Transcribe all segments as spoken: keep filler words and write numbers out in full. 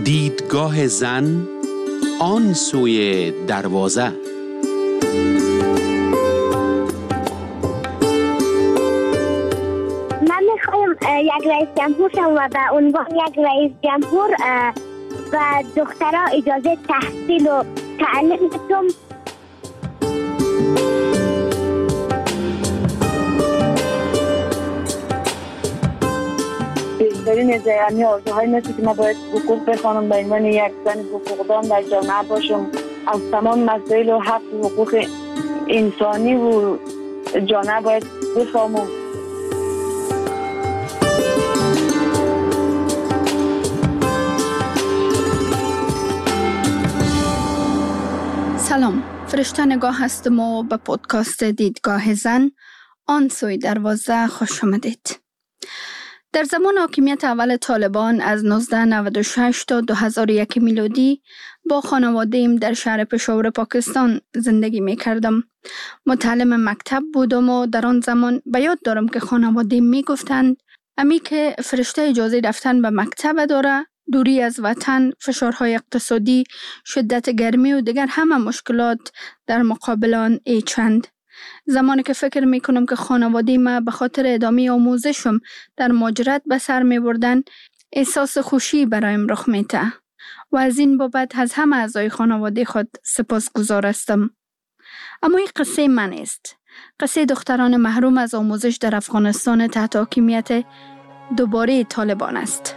دیدگاه زن آن سوی دروازه. من میخوایم یک رئیس جمهور شم و به عنوان یک رئیس جمهور و دخترها اجازه تحصیل و تعلیم بدم. بیشترین از یعنی آرزوهای مثل که ما باید حقوق بخوانم به عنوان یک زن حقوقدان در جامعه باشم، از تمام مسائل و حق و حقوق انسانی و جامعه باید بفهمم. سلام، فرشته نگاه هستم و به پودکاست دیدگاه زن آن سوی دروازه خوش آمدید. در زمان حاکمیت اول طالبان از نوزده نود و شش تا دو هزار و یک میلادی با خانواده‌ام در شهر پشاور پاکستان زندگی می کردم. متعلم مکتب بودم و در آن زمان به یاد دارم که خانواده‌ام می گفتند امی که فرشته اجازه رفتن به مکتب داره، دوری از وطن، فشارهای اقتصادی، شدت گرمی و دیگر همه مشکلات در مقابل آن ایچند. زمانی که فکر می کنم که خانواده ما به خاطر ادامه آموزشم در مهاجرت به سر می بردن، احساس خوشی برایم رخ می ده و از این بابت از همه اعضای خانواده خود سپاسگزار هستم. اما این قصه من است. قصه دختران محروم از آموزش در افغانستان تحت حاکمیت دوباره طالبان است.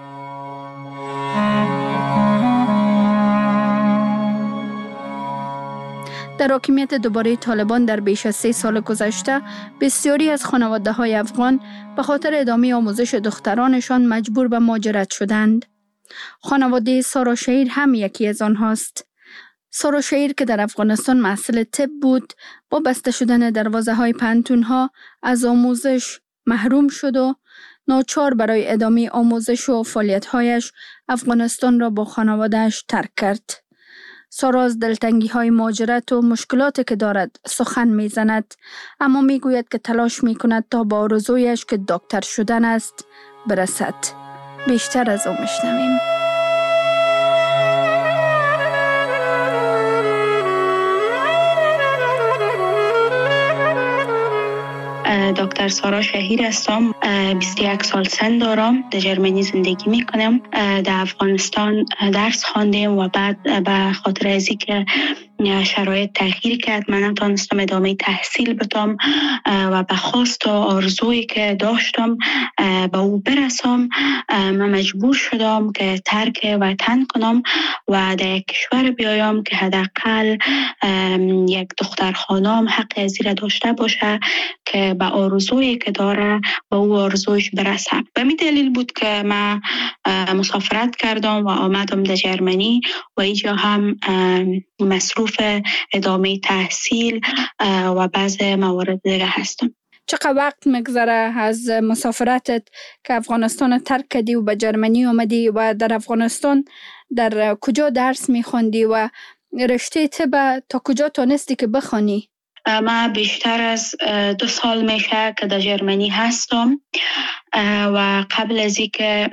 در حاکمیت دوباره طالبان در بیش از سه سال گذشته، بسیاری از خانواده‌های افغان به خاطر ادامه آموزش دخترانشان مجبور به مهاجرت شدند. خانواده سارا شهیر هم یکی از آنهاست. سارا شهیر که در افغانستان محصل طب بود، با بسته شدن دروازه‌های پانتون‌ها از آموزش محروم شد و ناچار برای ادامه آموزش و فعالیت‌هایش افغانستان را با خانواده‌اش ترک کرد. سارا از دلتنگی های مهاجرت و مشکلاتی که دارد سخن می زند، اما می گوید که تلاش می کند تا با آرزویش که دکتر شدن است برسد. بیشتر از او میشنویم. دکتر سارا شهیر هستم. بیست و یک سال سن دارم. در جرمنی زندگی میکنم. در افغانستان درس خواندم و بعد به خاطر از اینکه شرایط تغییر کرد من نتونستم ادامه تحصیل بدم و به خواست و آرزویی که داشتم به او برسم، من مجبور شدم که ترک وطن کنم و در یک کشور بیایم که حداقل یک دختر خانم حق از این داشته باشه که به آرزویی که داره به او آرزویش برسه. به می دلیل بود که من مسافرت کردم و آمدم در جرمنی و اینجا هم مصروف ادامه تحصیل و بعض موارد دیگه هستم. چقدر وقت میگذره از مسافرتت که افغانستان ترک کردی و به جرمنی آمدی و در افغانستان در کجا درس میخوندی و رشته طب تا کجا تونستی که بخوانی؟ من بیشتر از دو سال میشه که در جرمنی هستم و قبل از اینکه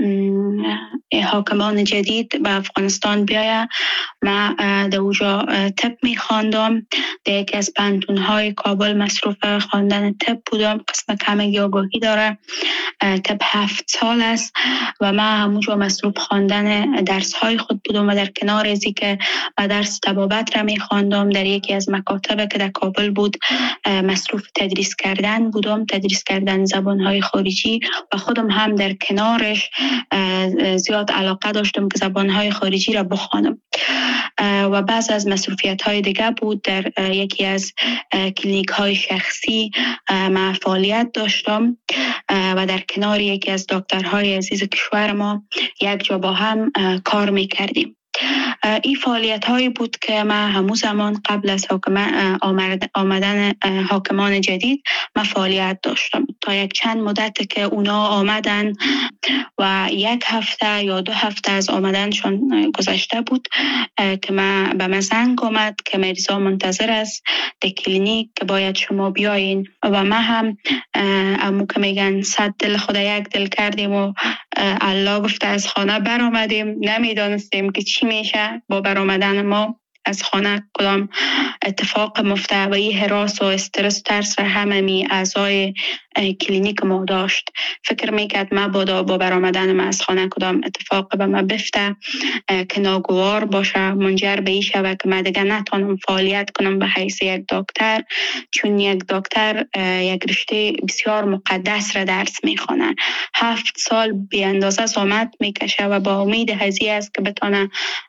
حاکمان جدید به افغانستان بیاید من در اونجا طب میخواندم. در یکی از پانتون‌های کابل مصروف خواندن طب بودم. قسم کم آگاهی داره. طب هفت سال است و من همونجا مصروف خواندن درس‌های خود بودم و در کنار از اینکه من درس طبابت را میخواندم در یکی از مکاتب که در کابل بود مصروف تدریس کردن بودم، تدریس کردن زبان‌های خارجی و خودم هم در کنارش زیاد علاقه داشتم که زبان‌های خارجی را بخوانم. و بعض از مصروفیت‌های دیگه بود. در یکی از کلینیک‌های شخصی من فعالیت داشتم و در کنار یکی از دکترهای عزیز کشور ما یک جا با هم کار می‌کردیم. این فعالیت هایی بود که من همون زمان قبل از آمدن حاکمان جدید من فعالیت داشتم. تا یک چند مدت که اونا آمدن و یک هفته یا دو هفته از آمدنشون گذشته بود که من به من زنگ آمد که مریضا منتظر است در کلینیک که باید شما بیاین و من هم امو که میگن صد دل خدا یک دل کردیم و الله گفته از خانه برآمدیم، نمیدانستیم که چی میشه با برآمدن ما از خانه، کدام اتفاق مفته و این هراس و استرس و ترس را همه می اعضای کلینیک ما داشت. فکر میکرد ما با با برآمدن ما از خانه کدام اتفاق به ما بفته که ناگوار باشه، منجر به این شود که من دیگه نتونم فعالیت کنم به حیث یک دکتر، چون یک دکتر یک رشته بسیار مقدس را درس میخونه، هفت سال بی اندازه زحمت میکشه و با امید هزی است که بتونه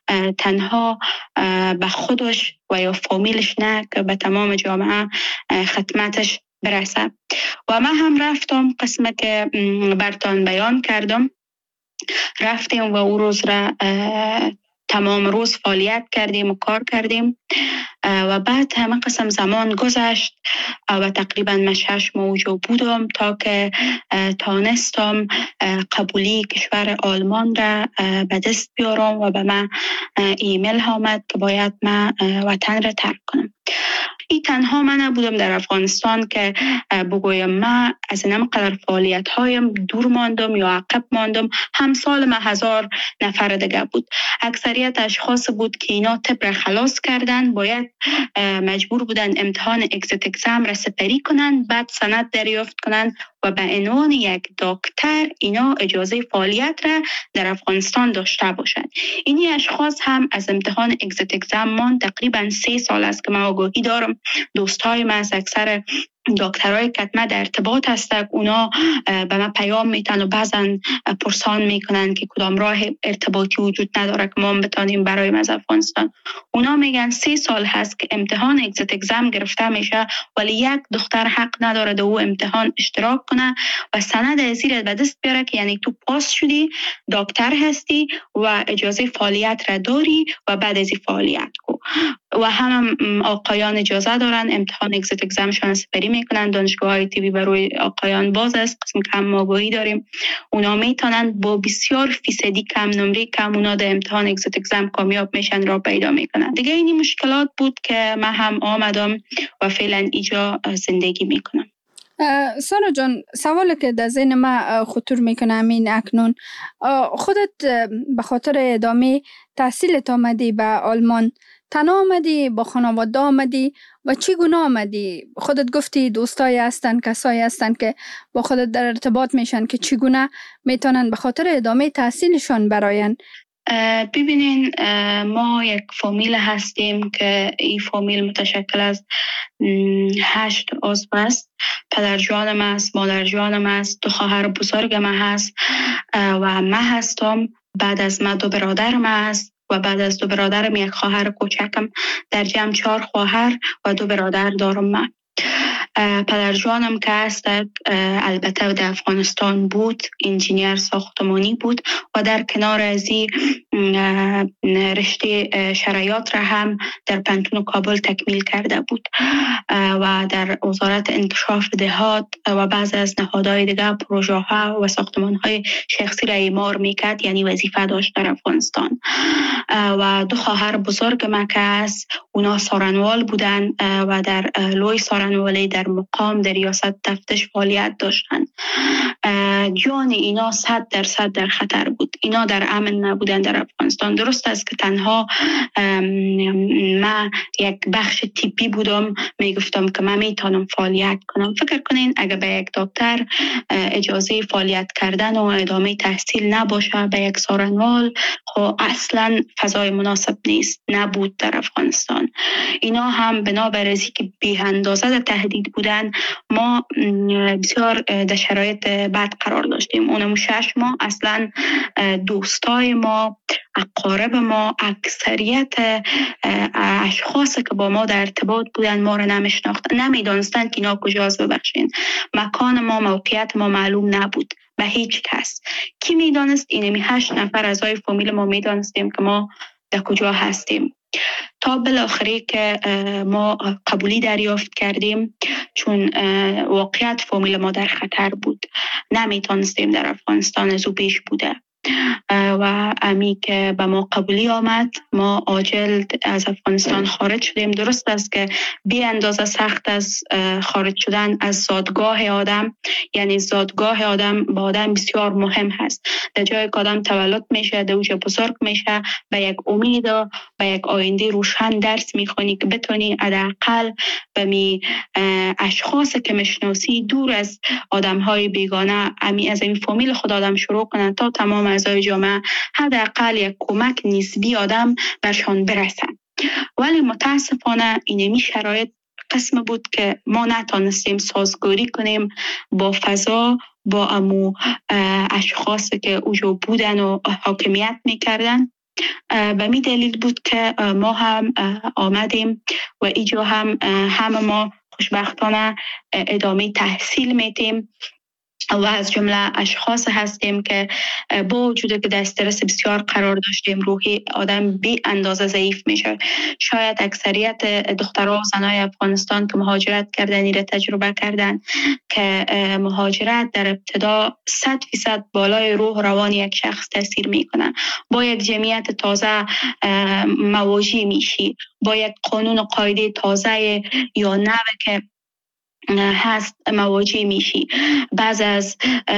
تنها به خودش و یا فامیلش نه که به تمام جامعه خدمتش برسه. و من هم رفتم قسمت که برتان بیان کردم، رفتیم و او روز را تمام روز فعالیت کردیم و کار کردیم و بعد همه قسم زمان گذشت و تقریبا من شش ماه اونجا بودم تا که تانستم قبولی کشور آلمان را به دست بیارم و به من ایمیل آمد که باید من وطن را ترک کنم. این تنها من نبودم در افغانستان که بگویم من از این قدر فعالیت هایم دور ماندم یا عقب ماندم. همسال من هزار نفر دیگه بود. اکثریت اشخاص بود که اینا طب را خلاص کردن، باید مجبور بودن امتحان اگزیت اگزم را سپری کنن، بعد سند دریافت کنن و به عنوان یک دکتر اینا اجازه فعالیت را در افغانستان داشته باشند. اینی اشخاص هم از امتحان اگزیت اگزم من تقریبا سه سال است که من آگاهی دارم. دوستای من از اکثر دکترای کتمه در ارتباط هستند، اونا به من پیام میتن و بعضا پرسان میکنن که کدام راه ارتباطی وجود نداره که ما بتانیم برای از افغانستان. اونا میگن سه سال هست که امتحان اگزیت اگزم گرفته میشه ولی یک دختر حق نداره در او امتحان اشتراک کنه و سند ازیر به دست بیاره که یعنی تو پاس شدی، دکتر هستی و اجازه فعالیت را داری و بعد از این فعالیت کو. و هم آقایان اجازه دارن امتحان اگزیت اگزمشون سپری میکنن. دانشگاه های تیوی برای آقایان باز است، قسم کم آگاهی داریم. اونا میتونن با بسیار فیصدی کم نمره کم اونا در امتحان اگزیت اگزم کامیاب میشن را پیدا میکنن. دیگه اینی مشکلات بود که من هم آمدم و فعلا اینجا زندگی میکنم. سارا جان، سوالی که در ذهن من خطور میکنه همین اکنون، خودت به خاطر ادامه تحصیلت آمدی به آلمان، تنها آمدی با خانواده آمدی و چگونه آمدی؟ خودت گفتی دوستایی هستن، کسایی هستن که با خودت در ارتباط میشن که چگونه میتونن به خاطر ادامه تحصیلشان براین؟ ببینین، ما یک فامیل هستیم که این فامیل متشکل از هشت عضو است. پدر جانم است، مادر جانم است، دو خواهر بزرگم هست و من هستم. بعد از من دو برادرم است و بعد از دو برادرم یک خواهر کوچکم. در جمع چهار خواهر و دو برادر دارم من. پدر جانم که هست البته در افغانستان بود، انجینیر ساختمانی بود و در کنار از این رشته شرایط را هم در پنتون کابل تکمیل کرده بود و در وزارت انکشاف دهات و بعض از نهادهای دیگر پروژه ها و ساختمان های شخصی را اعمار میکرد، یعنی وظیفه داشت در افغانستان. و دو خواهر بزرگ من که هست اونا سارنوال بودن و در لوی سارنوالی در مقام در ریاست تفتیش فعالیت داشتند. جان اینا صد درصد در خطر بود. اینا در امن نبودن در افغانستان. درست است که تنها من یک بخش تیپی بودم، میگفتم که من میتونم فعالیت کنم. فکر کنین اگر به یک دکتر اجازه فعالیت کردن و ادامه تحصیل نباشه به یک سارنوال، خب اصلا فضای مناسب نیست، نبود در افغانستان. اینا هم بنابر از اینکه بی اندازه در تهدید بودن، ما بسیار در شرایط بد قرار داشتیم. اونم شش ماه اصلا دوستای ما، اقارب ما، اکثریت اشخاصی که با ما در ارتباط بودن ما را نمیشناختن، نمیدانستند که اینا کجاست. ببخشین، مکان ما، موقعیت ما معلوم نبود به هیچ کس. کی میدانست؟ اینمی هشت نفر اعضای فامیل ما میدانستیم که ما در کجا هستیم. تا بالاخره که ما قبولی دریافت کردیم، چون واقعیت فامیل ما در خطر بود، نمیتونستیم در افغانستان از او پیش بوده و امی که به ما قبولی آمد، ما عاجل از افغانستان خارج شدیم. درست است که بی اندازه سخت از خارج شدن از زادگاه آدم، یعنی زادگاه آدم با آدم بسیار مهم هست. در جایی که آدم تولد میشه، در اوج بزرگ میشه، به یک امید و به یک آینده روشن درس میخونی که بتونی حداقل به می اشخاص که مشناسی دور از آدم‌های بیگانه، امی از این فامیل خود آدم شروع کنن تا تمام اعضای جامعه حداقل یک کمک نسبی آدم برشان برسن. ولی متاسفانه اینمی شرایط قسم بود که ما نتانستیم سازگاری کنیم با فضا، با امو اشخاص که اوجا بودن و حاکمیت میکردن. به می دلیل بود که ما هم آمدیم و اینجا هم همه ما خوشبختانه ادامه تحصیل میتیم و از جمله اشخاص هستیم که با وجود که در استرس بسیار قرار داشتیم، روحی آدم بی اندازه ضعیف میشه. شاید اکثریت دخترها و زنای افغانستان که مهاجرت کردن را تجربه کردن که مهاجرت در ابتدا صد فیصد بالای روح روان یک شخص تاثیر میکنه. با یک جمعیت تازه مواجه میشی، با یک قانون و قاعده تازه یا نوع که هست مواجه میشی. بعض از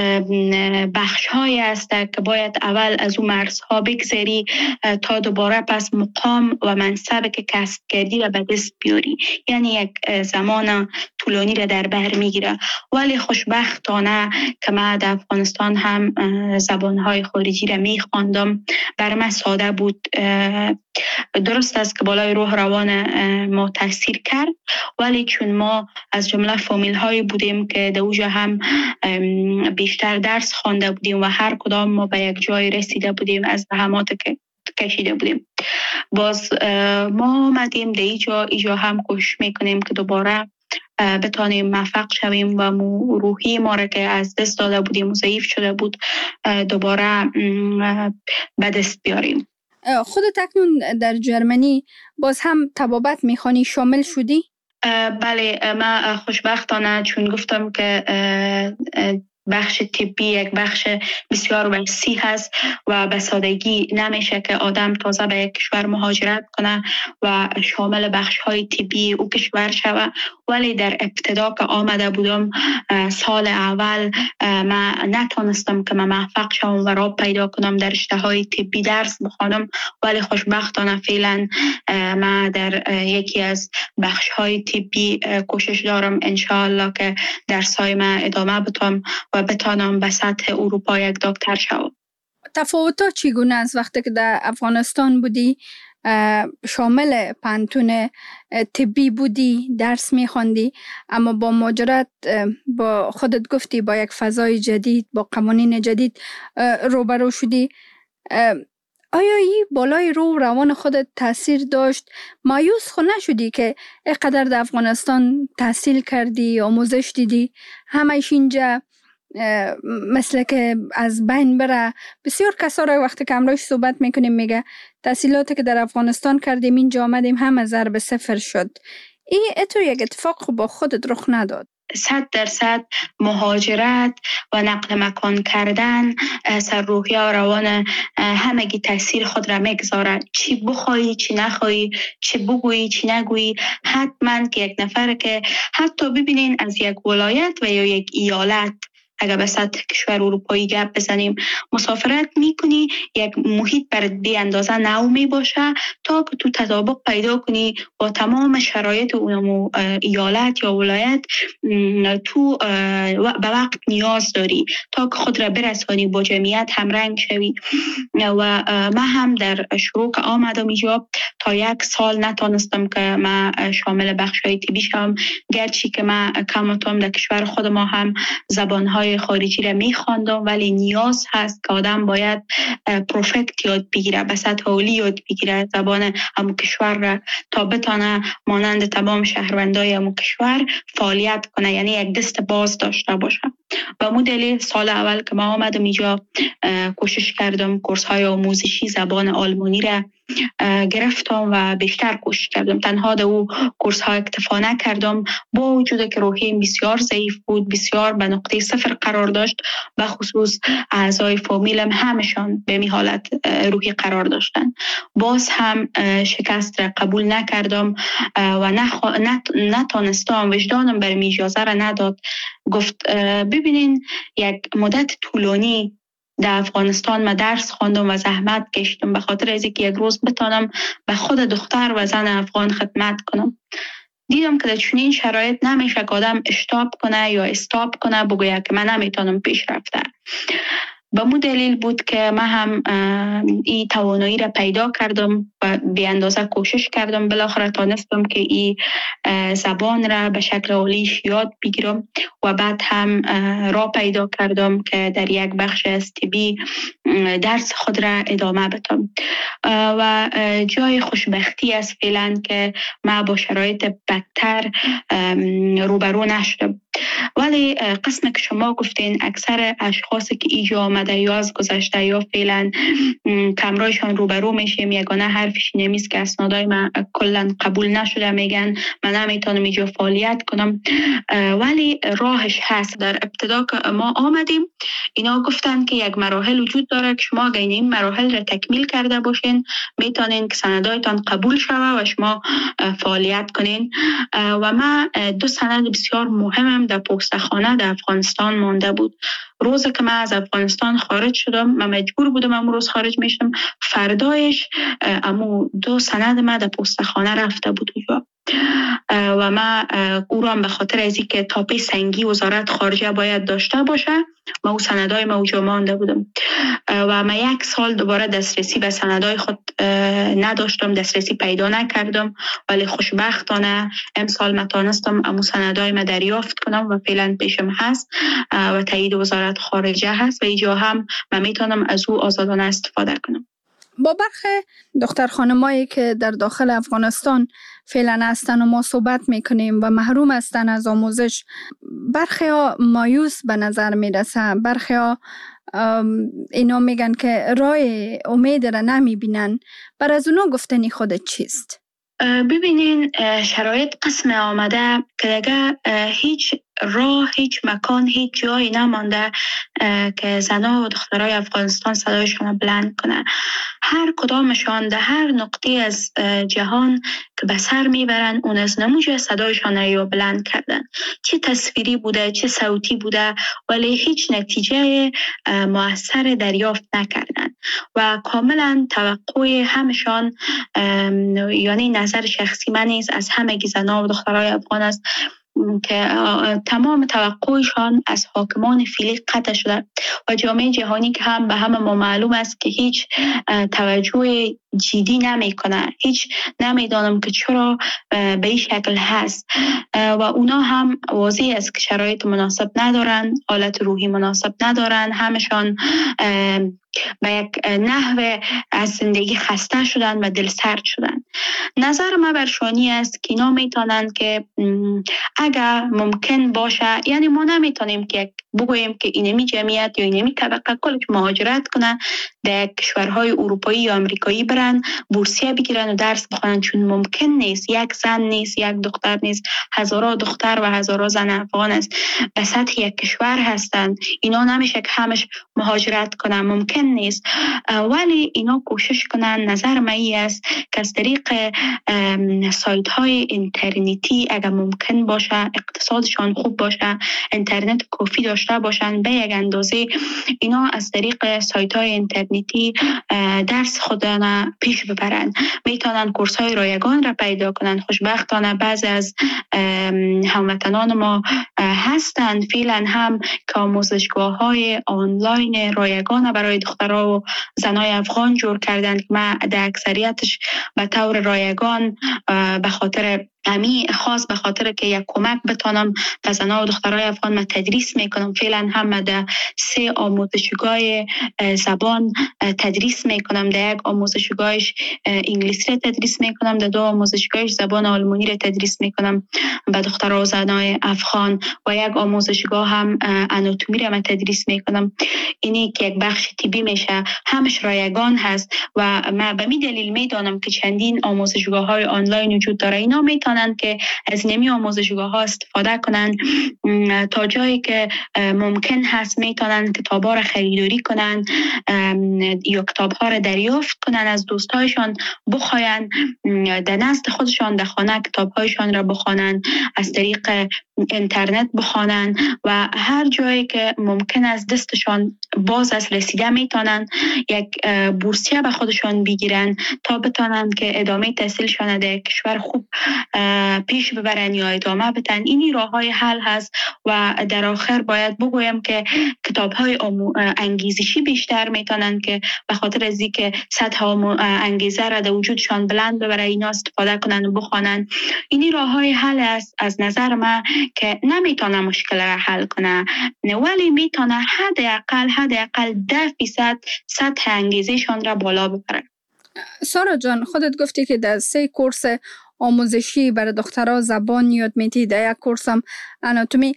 بخش های هست که باید اول از اون مرزها بگذری تا دوباره پس مقام و منصب که کسب کردی را به دست بیاری، یعنی یک زمان طولانی را در بر میگیره. ولی خوشبختانه که من در افغانستان هم زبانهای خارجی را میخواندم، بر من ساده بود. درست است که بالای روح روان ما تاثیر کرد، ولی چون ما از جمله فامیل هایی بودیم که در اوجا هم بیشتر درس خوانده بودیم و هر کدام ما به یک جای رسیده بودیم، از زحمات که کشیده بودیم، باز ما آمدیم در اینجا اینجا هم کوشش میکنیم که دوباره بتانیم موفق شویم و روحی ما را که از دست داده بودیم و ضعیف شده بود دوباره به دست بیاریم. خودت اکنون در جرمنی باز هم طبابت میخوانی، شامل شدی؟ بله، من خوشبختانه چون گفتم که بخش طبی یک بخش بسیار وسیع هست و به سادگی نمیشه که آدم تازه به یک کشور مهاجرت کنه و شامل بخش های طبی او کشور شوه. ولی در ابتدا که آمده بودم سال اول من نتونستم که من موفق شوم و راه پیدا کنم در رشته های طبی درس بخوانم، ولی خوشبختانه فعلا من در یکی از بخش های طبی کوشش دارم انشاءالله که درسای من ادامه بدم و بتانم به سطح اروپا یک دکتر شوم. تفاوت‌ها چگونه است وقتی که در افغانستان بودی، شامل پانتون طبی بودی، درس می‌خواندی، اما با مهاجرت با خودت گفتی با یک فضای جدید، با قوانین جدید روبرو شدی، آیا این بالای روح روان خودت تاثیر داشت؟ مایوس خود نشدی که اینقدر در افغانستان تحصیل کردی، آموزش دیدی، همه‌اش اینجا مثل که از بین بره؟ بسیار کسا را وقتی که امروز صحبت میکنیم میگه تحصیلاتی که در افغانستان کردیم اینجا آمدیم همه ضرب صفر شد. این اتو یک اتفاق با خودت رخ نداد؟ صد درصد مهاجرت و نقل مکان کردن سر روحیه و روان همگی تاثیر خود را میگذاره. چی بخوایی چی نخوایی، چی بگویی چی نگویی، حتما که یک نفر که حتی ببینین از یک ولایت و یا یک ایالت اگر به سطح کشور اروپایی گپ بزنیم مسافرت میکنی، یک محیط برات بی اندازه نو می باشه تا که تو تطابق پیدا کنی با تمام شرایط اون ایالت یا ولایت. تو به وقت نیاز داری تا که خود را برسانی با جمعیت همرنگ شوی. و من هم در شروع که آمدم اینجا تا یک سال نتونستم که من شامل بخشای طبی شم، گرچه که من کمتم در کشور خود ما هم زبانهای خارجی را میخواندم، ولی نیاز هست که آدم باید پروفکت یاد بگیره، به سطح عالی یاد بگیره زبان همو کشور را تا بتانه مانند تمام شهروندای همو کشور فعالیت کنه، یعنی یک دست باز داشته باشه. به مو دلیل سال اول که ما آمدم اینجا کوشش کردم کورس های آموزشی زبان آلمانی را گرفتم و بیشتر کوشش کردم. تنها در او کورس ها اکتفا نکردم، با وجود که روحیم بسیار ضعیف بود، بسیار به نقطه صفر قرار داشت، به خصوص اعضای فامیلم همشان به می حالت روحی قرار داشتن. باز هم شکست را قبول نکردم و نخ... نت... نتانستم، وجدانم بر می اجازه را نداد. گفت ببینین یک مدت طولانی در افغانستان ما درس خواندم و زحمت کشیدم به خاطر از اینکه یک روز بتانم به خود دختر و زن افغان خدمت کنم. دیدم که در چنین شرایط نمیشه که آدم اشتاب کنه یا استاپ کنه بگوید که من نمیتونم پیش رفته. به مو دلیل بود که من هم این توانایی را پیدا کردم و به اندازه کوشش کردم. بالاخره تانستم که این زبان را به شکل عالیش یاد بگیرم و بعد هم راه پیدا کردم که در یک بخش از طبی درس خود را ادامه بدم و جای خوشبختی است فعلا که من با شرایط بدتر روبرو نشدم. ولی قسم که شما گفتین اکثر اشخاصی که اینجا آمده یا از گذشته یا فعلا کمرایشان روبرو میشیم، یگانه حرفش نمیست که اسنادای من کلا قبول نشده، میگن من نمیتونم اینجا فعالیت کنم. ولی راهش هست. در ابتدا که ما آمدیم اینا گفتن که یک مراحل وجود داره که شما اگه این مراحل را تکمیل کرده باشین میتونین که سندایتان قبول شوه و شما فعالیت کنین. و من دو سند بسیار مهمم در پستخانه در افغانستان مانده بود. روز که من از افغانستان خارج شدم، من مجبور بودم امروز روز خارج میشم، فردایش امو دو سند من در پستخانه رفته بود اونجا و من او را به خاطر از اینکه تاپه سنگی وزارت خارجه باید داشته باشه من او سندای ما اونجا مانده بودم و من یک سال دوباره دسترسی به سندای خود نداشتم، دسترسی پیدا نکردم. ولی خوشبختانه امسال من تانستم امو سندای ما دریافت کنم و فعلا پیشم هست و تایید وزارت خارجه هست و اینجا هم من میتونم از او آزادانه استفاده کنم. با برخی دختر خانمایی که در داخل افغانستان فعلا هستن و ما صحبت میکنیم و محروم هستن از آموزش، برخی ها مایوس به نظر میرسه، برخی ها اینا میگن که راه امید را نمیبینن. بر از اونا گفتنی خودت چیست؟ ببینین شرایط قسم آمده که دیگه هیچ راه، هیچ مکان، هیچ جایی نمانده که زنها و دخترای افغانستان صدایشان بلند کنه. هر کدامشان در هر نقطه از جهان که به سر میبرن اون از نموجه صدایشان رو بلند کردن، چه تصویری بوده چه صوتی بوده، ولی هیچ نتیجه مؤثر دریافت نکردن و کاملا توقع همشان، یعنی نظر شخصی من نیست، از همه زنها و دخترای افغان است که تمام توقعشان از حاکمان فعلی قطع شده و جامعه جهانی که هم به همه ما معلوم است که هیچ توجه جدی نمی کنه. هیچ نمیدانم که چرا به این شکل هست و اونا هم واضح است که شرایط مناسب ندارن، حالت روحی مناسب ندارن، همشان به یک نحو از زندگی خسته شدن و دل سرد شدن. نظر من برشانی است که اینا میتونن که اگر ممکن باشه، یعنی ما نمیتونیم که بگوییم که اینمی جمعیت یا اینمی طبقه کلش مهاجرت کنن در کشورهای اروپایی یا امریکایی برن بورسیه بگیرن و درس بخونن، چون ممکن نیست. یک زن نیست، یک دختر نیست، هزارها دختر و هزارها زن افغان است به سطح یک کشور هستند. اینا نمیشه که همش مهاجرت کنن، ممکن نیست. ولی اینا کوشش کنن. نظر من است که از طریق سایت های اینترنتی اگر ممکن باشه، اقتصادشان خوب باشه، اینترنت کافی داشته باشن، به یک اندازه اینا از طریق سایت های اینترنتی درس خودشان پیش ببرن. میتونن کورس های رایگان را پیدا کنن. خوشبختانه بعضی از هموطنان ما هستند فعلا هم که آموزشگاه های آنلاین رایگان برای دخترها و زنای افغان جور کردند که من در اکثریتش به طور رایگان به خاطر امی خاص به خاطر که یک کمک بتانم به زنان و دخترای افغان من تدریس میکنم. فعلا هم در سه آموزشگاه زبان تدریس میکنم. در یک آموزشگاهش انگلیسی را تدریس میکنم، در دو آموزشگاهش زبان آلمانی را تدریس میکنم به دخترها و زنای افغان و یک آموزشگاه هم آناتومی را من تدریس میکنم. اینی که یک بخش طبی میشه، همش رایگان هست و من به می دلیل میدانم که چندین آموزشگاه های آنلاین وجود داره. اینا میتونن که از نمی آموزشگاه ها استفاده کنن تا جایی که ممکن هست میتونن کتاب ها را خریداری کنن یا کتاب ها را دریافت کنن از دوستایشان، بخواین در نزد خودشان در خانه کتاب هایشان را بخوانن، از طریق اینترنت بخوانن و هر جایی که ممکن است دستشان باز از رسیده میتونن یک بورسیه به خودشان بگیرن تا بتونن که ادامه تحصیلشان در کشور خوب پیش ببرن یا ادامه بدن. اینی راه های حل هست و در آخر باید بگویم که کتاب های انگیزشی بیشتر میتونن که به خاطر از اینکه سطح انگیزه را در وجودشان بلند ببره اینا استفاده کنن و بخوانن. اینی راه های حل است از نظر من که نمیتونه مشکل را حل کنه ولی میتونه حداقل حداقل ده فیصد سطح انگیزشان را بالا ببره. سارا جان، خودت گفتی که در سه کورس آموزشی برای دخترها زبان یاد میدی، در یک کورس هم آناتومی.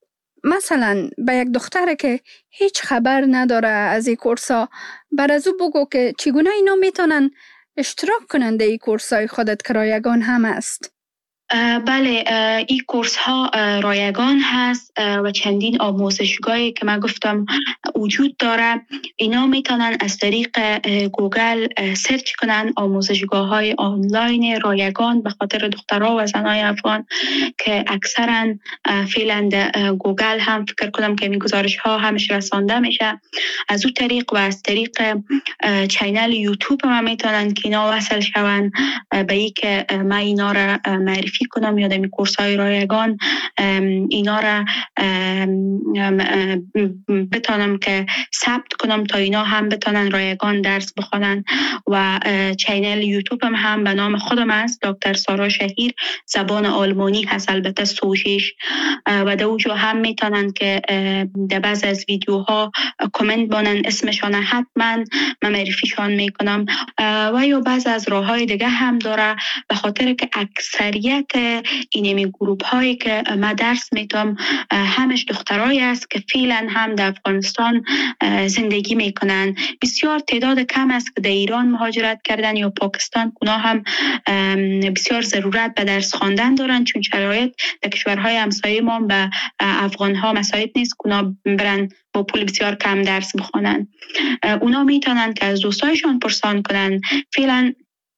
مثلا به یک دختره که هیچ خبر نداره از این کورس ها، بر از او بگو که چگونه اینا میتونن اشتراک کنن در این کورس های خودت که رایگان هم است؟ بله، این کورس ها رایگان هست و چندین آموزشگاهی که من گفتم وجود داره. اینا میتونن از طریق گوگل سرچ کنن آموزشگاه های آنلاین رایگان به خاطر دخترها و زنای افغان که اکثرا فعلا گوگل هم فکر کنم که این گزارش ها همش رسانده میشه. از اون طریق و از طریق چینل یوتیوب هم میتونن که اینا وصل شون به ای که من اینا را معرفی کنم یا دمی کورس های رایگان اینا را بتانم که ثبت کنم تا اینا هم بتانن رایگان درس بخونن. و چینل یوتیوب هم, هم به نام خودم است، دکتر سارا شهیر، زبان آلمانی هست البته سوژیش و در اونجا هم میتونن که در بعض از ویدیوها کامنت بانن اسمشان حتما من معرفیشان میکنم. و یا بعض از راه های دیگه هم داره به خاطر که اکثریت اینمی گروپ هایی که من درس میتونم همش دخترایی است که فعلا هم در افغانستان زندگی میکنن. بسیار تعداد کم است که در ایران مهاجرت کردن یا پاکستان. اونا هم بسیار ضرورت به درس خواندن دارن چون شرایط در کشورهای همسایه ما به افغان ها مساعد نیست که اونا برن با پول بسیار کم درس بخونن. اونا میتونن که از دوستایشان پرسان کنن. فعلا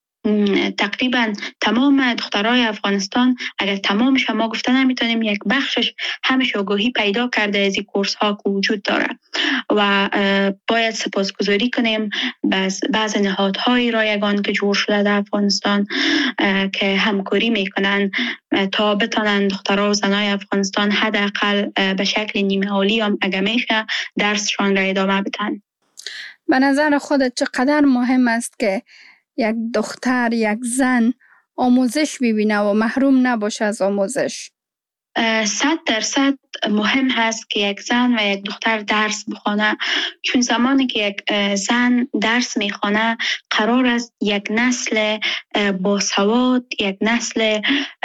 تقریبا تمام دخترای افغانستان اگر تمام شما گفته نمیتونیم یک بخشش همش آگاهی پیدا کرده از این کورس ها که وجود داره و باید سپاسگزاری کنیم باز بعض نهادهای رایگان که جور شده در افغانستان که همکاری میکنن تا بتونن دخترها و زنای افغانستان حداقل به شکل نیمه عالی هم اگه میشه درسشان را ادامه بدن. به نظر خودت چقدر مهم است که یک دختر، یک زن آموزش ببینه و محروم نباشه از آموزش؟ صد درصد مهم هست که یک زن و یک دختر درس بخونه چون زمانی که یک زن درس میخونه قرار است یک نسل باسواد، یک نسل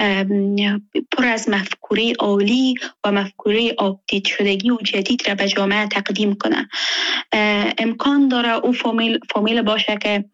پر از مفکوره عالی و مفکوره آپدیت شدگی و جدید را به جامعه تقدیم کنه. امکان داره او فامیل فامیل باشه که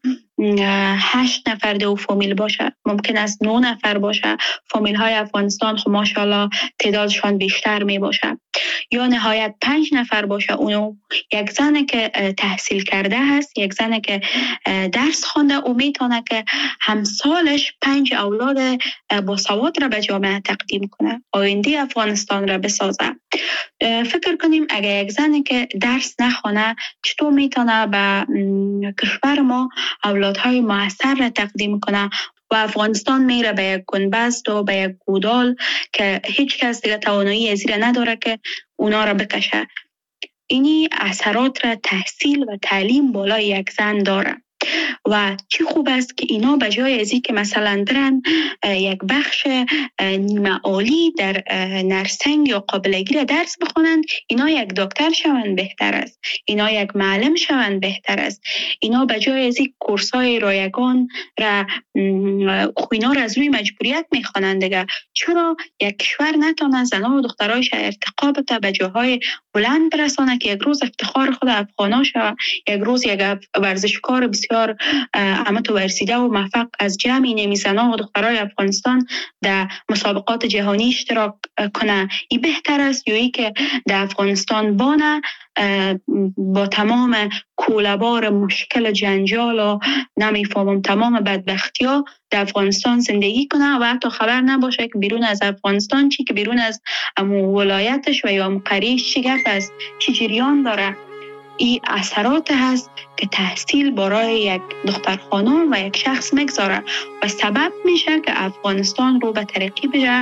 هشت نفر دو فامیل باشه، ممکن است نه نفر باشه. فامیل های افغانستان خب ماشاءالله تعدادشان بیشتر می باشه یا نهایت پنج نفر باشه. اونو یک زن که تحصیل کرده هست، یک زن که درس خونده، او میتونه که همسالش پنج اولاد با سواد را به جامعه تقدیم کنه، آینده افغانستان را بسازه. فکر کنیم اگر یک زن که درس نخونه چطور میتونه به کشور ما اولادهای موثر را تقدیم کنه و افغانستان میره به یک گنبست و به یک گودال که هیچ کس دیگه توانایی از این نداره که اونا را بکشه. اینی اثرات را تحصیل و تعلیم بالای یک زن داره. و چی خوب است که اینا به جای از این که مثلا درن یک بخش نیمه عالی در نرسنگ یا قابلگی درس بخونند، اینا یک دکتر شوند بهتر است، اینا یک معلم شوند بهتر است. اینا به جای از این کورسای رایگان را اینا را از روی مجبوریت میخوانند دیگه. چرا یک کشور نتونه زنان و دخترایش ارتقا بده، به جاهای بلند برسانه که یک روز افتخار خود افغانا شود، یک روز یک ورزشکار بسیار امت ورسیده و موفق از جمع اینمی زنان و دخترای افغانستان در مسابقات جهانی اشتراک کنه. این بهتر است یا ای که در افغانستان بانه با تمام کوله‌بار مشکل جنجال و نمیفهمم تمام بدبختی ها در افغانستان زندگی کنه و حتی خبر نباشه که بیرون از افغانستان چی، که بیرون از ولایتش و یا قریش چی گپ است، چی جریان داره. این اثرات هست که تحصیل برای یک دختر خانم و یک شخص مگذاره و سبب میشه که افغانستان رو به ترقی بره.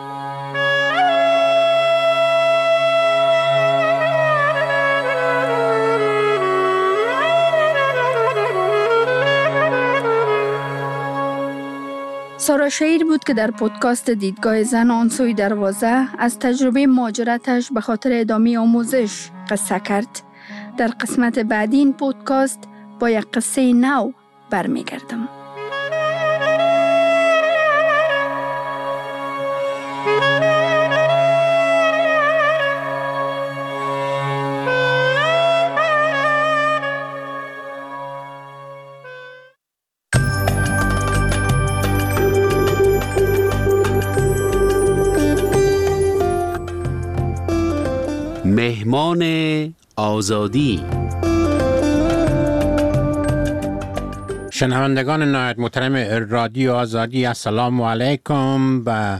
سارا شهیر بود که در پودکاست دیدگاه زن آن سوی دروازه از تجربه مهاجرتش به خاطر ادامه آموزش قصه کرد. در قسمت بعدی این پودکاست با یک قصه نو برمیگردم. مهمان آزادی. شنوندگان نهایت محترم رادیو آزادی، السلام علیکم. و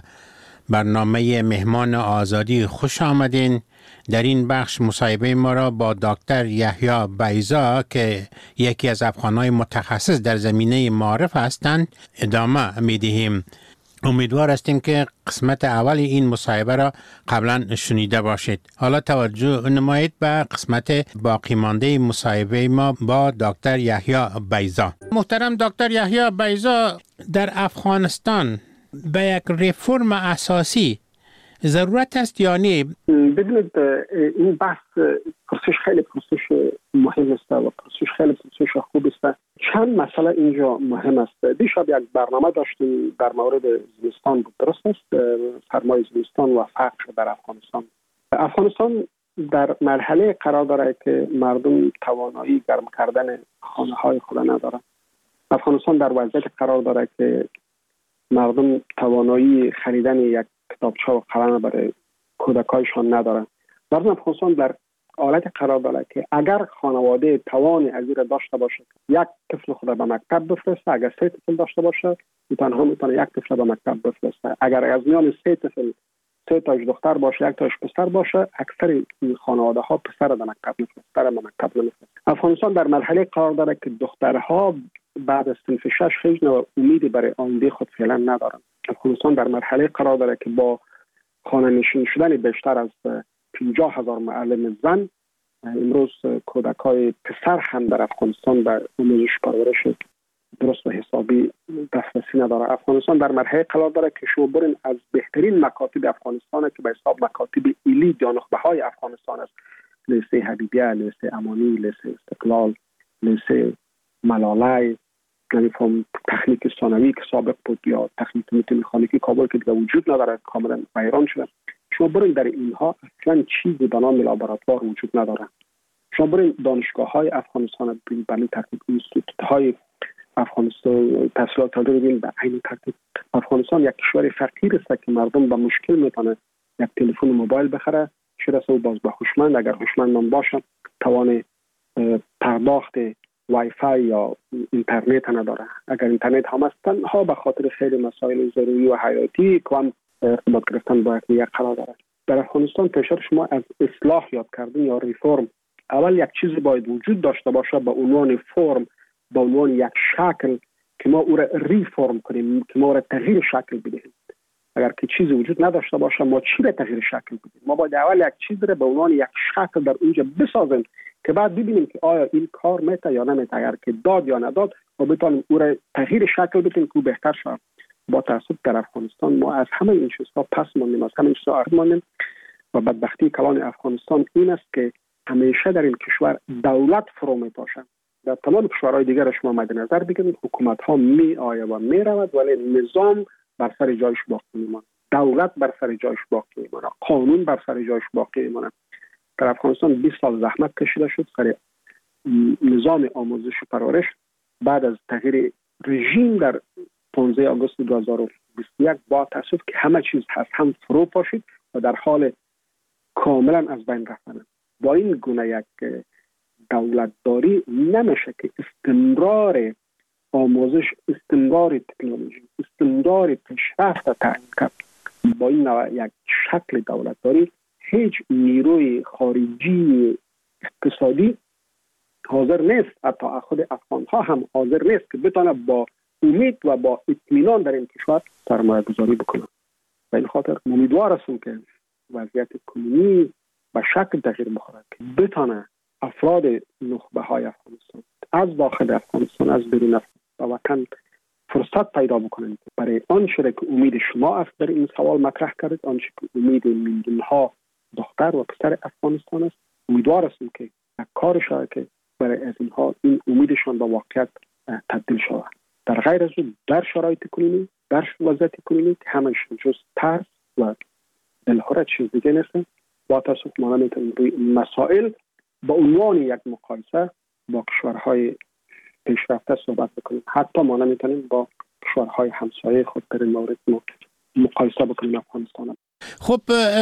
برنامه مهمان آزادی خوش آمدین. در این بخش مصاحبه ما را با دکتر یحیی بیضا که یکی از افغان‌های متخصص در زمینه معارف هستند ادامه می‌دهیم. امیدوار هستیم که قسمت اول این مصاحبه را قبلا شنیده باشید. حالا توجه نمایید به قسمت باقی مانده مصاحبه ما با دکتر یحیی بیضا. محترم دکتر یحیی بیضا، در افغانستان به یک ریفرم اساسی ضرورت است یا نه؟ ببینید، این بحث پرسش خیلی پرسش مهم است و پرسش خیلی پرسش خوب است. چند مسئله اینجا مهم است. دیشب یک برنامه داشتیم در مورد زمستان بود، درست است؟ سرمای زمستان و فقر در افغانستان. افغانستان در مرحله قرار داره که مردم توانایی گرم کردن خانه های خود ندارند. افغانستان در وضعیت قرار داره که مردم توانایی خریدن یک کتابچه و قلم برای کودکایشان ندارند. مردم افغانستان در حالت قرار داره که اگر خانواده توانی از این داشته باشه یک طفل خود به مکتب بفرسته، اگر سه طفل داشته باشه تنها میتونه یک طفل به مکتب بفرسته. اگر از میان سه طفل سه تاش دختر باشه یک تاش پسر باشه، اکثر این خانواده ها پسر به مکتب میفرسته، به مکتب نمیفرسته. افغانستان در مرحله قرار داره که دخترها بعد از صنف شش هیچ نوع امیدی برای آینده خود فعلا ندارند. افغانستان در مرحله قرار داره که با خانه نشین شدن بیشتر از پنجاه هزار معلم زن، امروز کودکای پسر هم در افغانستان به آموزش پرورش درست و حسابی دسترسی نداره. افغانستان در مرحله قرار داره که شما برین از بهترین مکاتب افغانستان که به حساب مکاتب ایلی یا نخبه های افغانستان است، لیسه حبیبیه، لیسه امانی، لیسه استقلال، لیسه ملالای، نمیفهم تکنیک ثانوی که سابق بود یا تکنیک مکانیکی کابل که دیگه وجود نداره، کاملا ویران شده. شما برین در اینها اصلا چیزی به نام لابراتوار وجود نداره. شما برین دانشگاه های افغانستان ببینید، تکنیک اینستیتوت های افغانستان تحصیلات رو ببینید، به عین ترتیب افغانستان یک کشور فقیر است که مردم با مشکل میتونه یک تلفن موبایل بخره، چه رسه باز به هوشمند، اگر هوشمند من باشه توان پرداخت وای فای یا اینترنت نداره. اگر اینترنت هم است تنها به خاطر خیلی مسائل ضروری و حیاتی که هم ارتباط گرفتن با یک قرار داره. در افغانستان پیشتر شما از اصلاح یاد کردن یا ریفرم، اول یک چیزی باید وجود داشته باشه به عنوان فرم، به عنوان یک شکل که ما او را ریفرم کنیم، که ما او را تغییر شکل بدهیم. اگر که چیزی وجود نداشته باشه ما چی را تغییر شکل بدیم؟ ما باید اول یک چیز را به عنوان یک شکل در اونجا بسازیم که بعد ببینیم که آیا این کار میته یا نمیته، اگر که داد یا نداد و بتونیم او را تغییر شکل بدیم که بهتر شود. با تاسف در افغانستان ما از همه این چیزها پس ماندیم، از همه این چیزها عقب ماندیم و بدبختی کلان افغانستان این است که همیشه در این کشور دولت فرو میپاشد. در تمام کشورهای دیگر شما مد نظر بگیرید، حکومت ها می آید و می رود ولی نظام بر سر جایش باقی میماند، دولت بر سر جایش باقی میماند، قانون بر سر جایش باقی میماند. در افغانستان بیست سال زحمت کشیده شد سر نظام آموزش و پرورش. بعد از تغییر رژیم در پانزده آگوست دو هزار و بیست و یک با تاسف که همه چیز هست هم فرو پاشید و در حال کاملا از بین رفتن. با این گونه یک دولتداری نمیشه که استمرار آموزش، استمرار تکنولوژی، استمرار پیشرفت تعیین کرد. با این نوع یک شکل دولتداری هیچ نیروی خارجی اقتصادی حاضر نیست، حتی خود افغان ها هم حاضر نیست که بتونه با امید و با اطمینان در این کشور سرمایه گذاری بکنه. به این خاطر امیدوار هستم که وضعیت کنونی به شکل تغییر بخوره که بتونه افراد نخبه های افغانستان از داخل افغانستان از بیرون افغانستان و وطن فرصت پیدا بکنند برای آنچه که امید شما است در این سوال مطرح کردید، آنچه که امید میلیون ها دختر و پسر افغانستان است. امیدوار هستم که کار شود که برای از اینها این امیدشان به واقعیت تبدیل شود. در غیر از اون در شرایط کنونی، در وضعیت کنونی که همش جز ترس و دلهره چیز دیگه نیست. با تاسف ما نمیتونیم روی مسائل با عنوان یک مقایسه با کشورهای پیشرفته صحبت بکنیم. حتی ما نمیتونیم با کشورهای همسایه خود در این مورد مقایسه بکنیم افغانستان. خب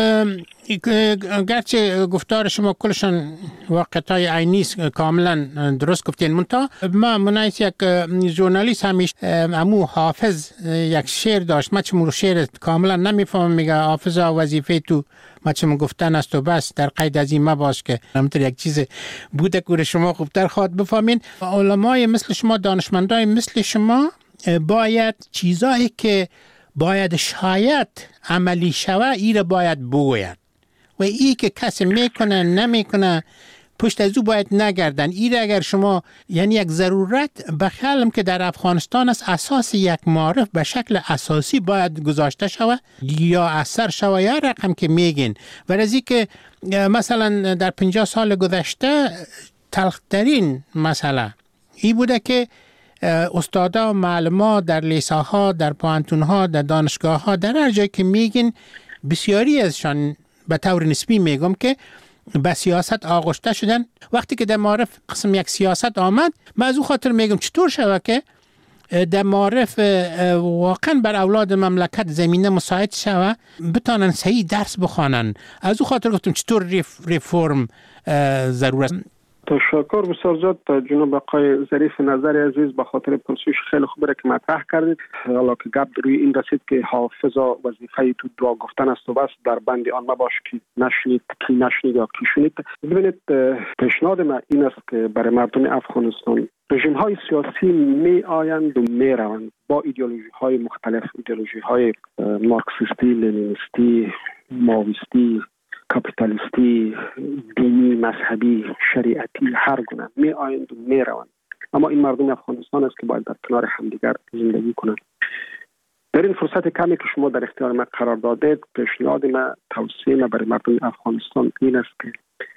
گرچه گفتار شما کلشان واقعیت‌های عینی است، کاملا درست گفتین، منتها ما منایت یک ژورنالیست همیشه امو حافظ یک شعر داشت، من چمو شعر کاملا نمیفهمم، میگه حافظا وظیفه تو ما چمو گفتن است و بس، در قید از این مباش که همونطور یک چیز بوده که شما خوبتر خواهد بفهمین. علمای مثل شما، دانشمندای مثل شما باید چیزایی که باید شاید عملی شوه ای را باید بگوید و ای که کسی میکنه نمیکنه پشت از او باید نگردن. ای را اگر شما یعنی یک ضرورت بخیالم که در افغانستان است، اساس یک معرف به شکل اساسی باید گذاشته شوه یا اثر شوه یا رقم که میگین. و از این که مثلا در پنجاه سال گذشته تلخترین مسئله ای بوده که استادا و معلمان در لیساها، در پوهنتونها، در دانشگاهها، در هر جایی که میگین بسیاری ازشان به طور نسبی میگم که به سیاست آغشته شدن. وقتی که در معرف قسم یک سیاست آمد، من از او خاطر میگم چطور شوه که در معرف واقعا بر اولاد مملکت زمینه مساعد شوه بتانن صحیح درس بخوانن. از او خاطر گفتم چطور ریفورم ضرور است. تشکر بسیار زیاد جناب آقای ظریف نظر عزیز به خاطر پرسش خیلی خوبه که مطرح کردید. حالا که گپ روی این رسید که حافظا وظیفه تو دعا گفتن است و بس، در بند آن مباش که نشنید کی نشنید یا کی شنید. ببینید پیشنهاد من این است که برای مردم افغانستان رژیم های سیاسی می آیند و می روند با ایدئولوژی های مختلف، ایدئولوژی های مارکسیستی، لنینیستی، ماویستی، کاپیتالیستی، دینی، مذهبی، شریعتی، هر گونه می آیند و می روند. اما این مردم افغانستان است که باید در کنار همدیگر زندگی کنند. در این فرصت کمی که شما در اختیار من قرار دادید، پیشنهاد من، توصیه من برای مردم افغانستان این است که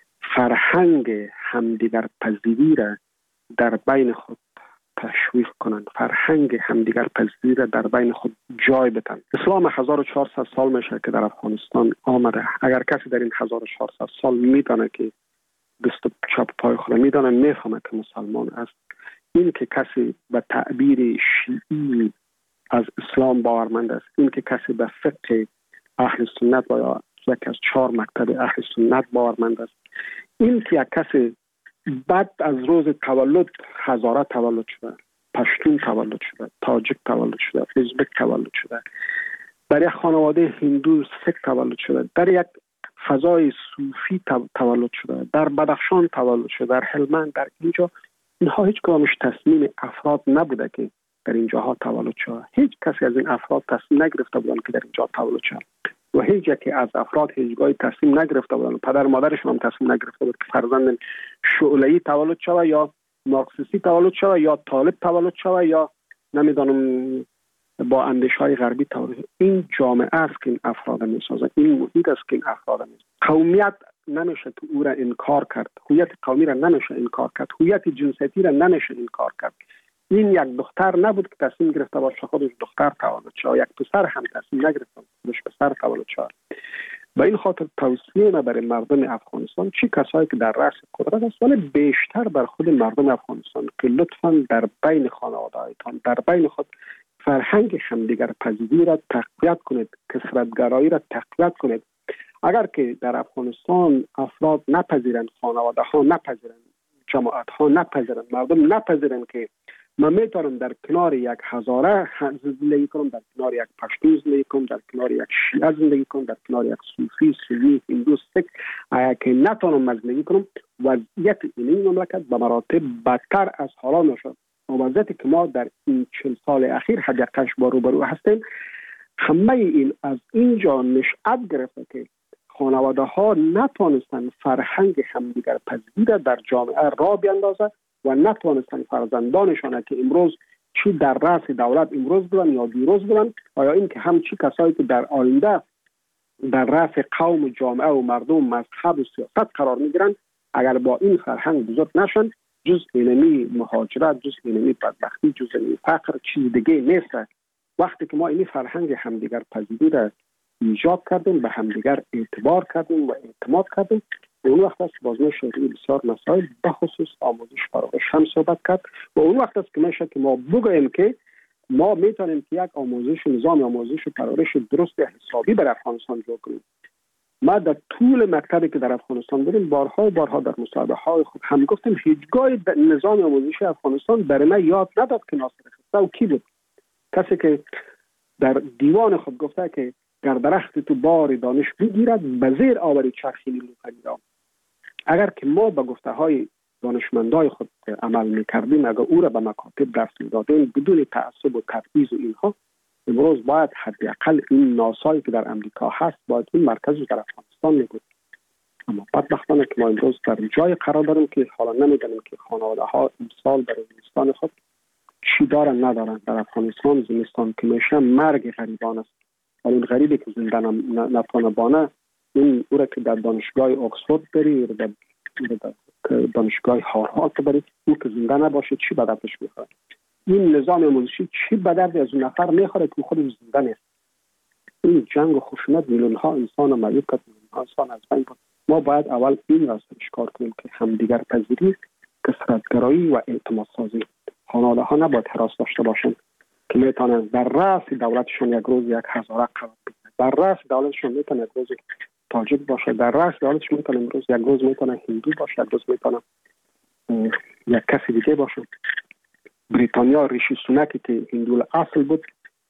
فرهنگ همدیگر پذیری را در بین خود تشویق کنند، فرهنگ همدیگر پذیری را در بین خود جای بدن. اسلام هزار و چهارصد سال میشه که در افغانستان آمده. اگر کسی در این هزار و چهارصد سال میدانه که دست چپ پای خود میدانه، میفهمه که مسلمان است. این که کسی به تعبیر شیعی از اسلام باورمند است، این که کسی به فقه اهل سنت و یا یکی از چهار مکتب اهل سنت باورمند است، این که یک کسی بعد از روز تولد هزاره تولد شده، پشتون تولد شده، تاجیک تولد شده، ازبک تولد شده، در یک خانواده هندو سک تولد شده، در یک فضای صوفی تولد شده، در بدخشان تولد شده، در هلمند، در اینجا، اینها هیچ کدامش تصمیم افراد نبوده که در اینجاها تولد شده. هیچ کسی از این افراد تصمیم نگرفته بودن که در اینجا تولد شده. و هیچ یکی از افراد هیچگاه تصمیم نگرفته بودن، پدر مادرشون هم تصمیم نگرفته بود که فرزند شعله‌ای تولد شود یا مارکسیستی تولد شود یا طالب تولد شود یا نمیدانم با اندیشه‌های غربی تولد. این جامعه است که این افراد میسازه، این محیط است که این افراد میسازه. قومیت نمیشه تو او را انکار کرد، هویت قومی را نمیشه انکار کرد، هویت جنسیتی را نمیشه انکار کرد. این یک دختر نبود که تصمیم گرفته باشه خودش دختر تولد شد، یک پسر هم تصمیم نگرفته خودش پسر تولد شد. به این خاطر توصیه ما برای مردم افغانستان، چی کسایی که در رأس قدرت است ولی بیشتر بر خود مردم افغانستان، که لطفاً در بین خانواده‌هایتان، در بین خود فرهنگ همدیگر پذیری را تقویت کنید، کثرت‌گرایی را تقویت کنید. اگر که در افغانستان افراد نپذیرند، خانواده ها نپذیرند، جماعت ها نپذیرند، مردم نپذیرند که من میتونم در کنار یک هزاره زندگی کنم، در کنار یک پشتو زندگی کنم، در کنار یک شیعه زندگی کنم، در کنار یک صوفی، سنی، هندو، سیک، اگر که نتونم زندگی کنم، وضعیت این مملکت به مراتب بدتر از حالا نشد. وضعیتی که ما در این چهل سال اخیر حداقلش با روبرو هستیم، همه این از اینجا نشأت گرفته که خانواده ها نتوانستن فرهنگ همدیگر پذیری را در جامعه را بیندازه و نتوانستن فرزندانشان که امروز چی در رأس دولت امروز بودن یا دیروز بودن، آیا این که همچی کسایی که در آینده در رأس قوم و جامعه و مردم مذهب و سیاست قرار میگیرن، اگر با این فرهنگ بزرگ نشن، جز اینمی مهاجرت، جز اینمی بدبختی، جز اینمی فقر چیز دیگه نیست. وقتی که ما این فرهنگ همدیگر پذیری را ایجاد کردیم، به همدیگر اعتبار کردیم و اعتماد کردیم، اون وقت است باز میشه بسیار مسائل به خصوص آموزش فراغش هم صحبت کرد و اون وقت است که میشه که ما بگوییم که ما میتونیم که یک آموزش نظام آموزش و پرورش درست حسابی بر افغانستان جور کنیم. ما در طول مکتبی که در افغانستان بودیم بارها و بارها در مصاحبه های خود هم گفتیم هیچگاه نظام آموزشی افغانستان برای ما یاد نداد که ناصر خسرو و کی بود. کسی که در دیوان خود گفته که گر درخت تو بار دانش بگیرد به زیر آوری چرخی نیلوفری را. اگر که ما به گفته های دانشمندای خود عمل میکردیم، اگر او را به مکاتب درس میدادیم بدون تعصب و تبعیض و اینها، امروز باید حداقل این ناسایی که در امریکا هست باید این مرکز در افغانستان میگود. اما بدبختانه که ما امروز در جای قرار داریم که حالا نمیدانیم که خانواده ها امسال در زمستان خود چی دارن ندارن. در افغانستان زمستان که میشه مرگ غریبان است. ولی این غریبی که زنده نتونه بانه، این او را که در دانشگاه اکسفورد بری، در دانشگاه هاروارد بری، او که زنده نباشه چی به دردش میخوره؟ این نظام آموزشی چی به درد از اون نفر میخوره که خودش زنده نیست؟ این جنگ و خشونت میلیون ها انسان رو معیوب کرد، میلیون ها انسان از بین برد. ما باید اول این را سرش کار کنیم که همدیگر پذیری، کثرت‌گرایی و اعتماد سازی. خانواده ها نباید حراس داشته باشند که میتونن در رأس دولتشون یک روز یک هزاره قرار بگیرن، در رأس دولتشون میتونه یک روز تاجیک باشه، در رأس دولتشون میتونه امروز یک روز میتونه هندو باشه، یک روز میتونه یک کسی دیگه باشه. بریتانیا ریشی سوناکی که هندو اصل بود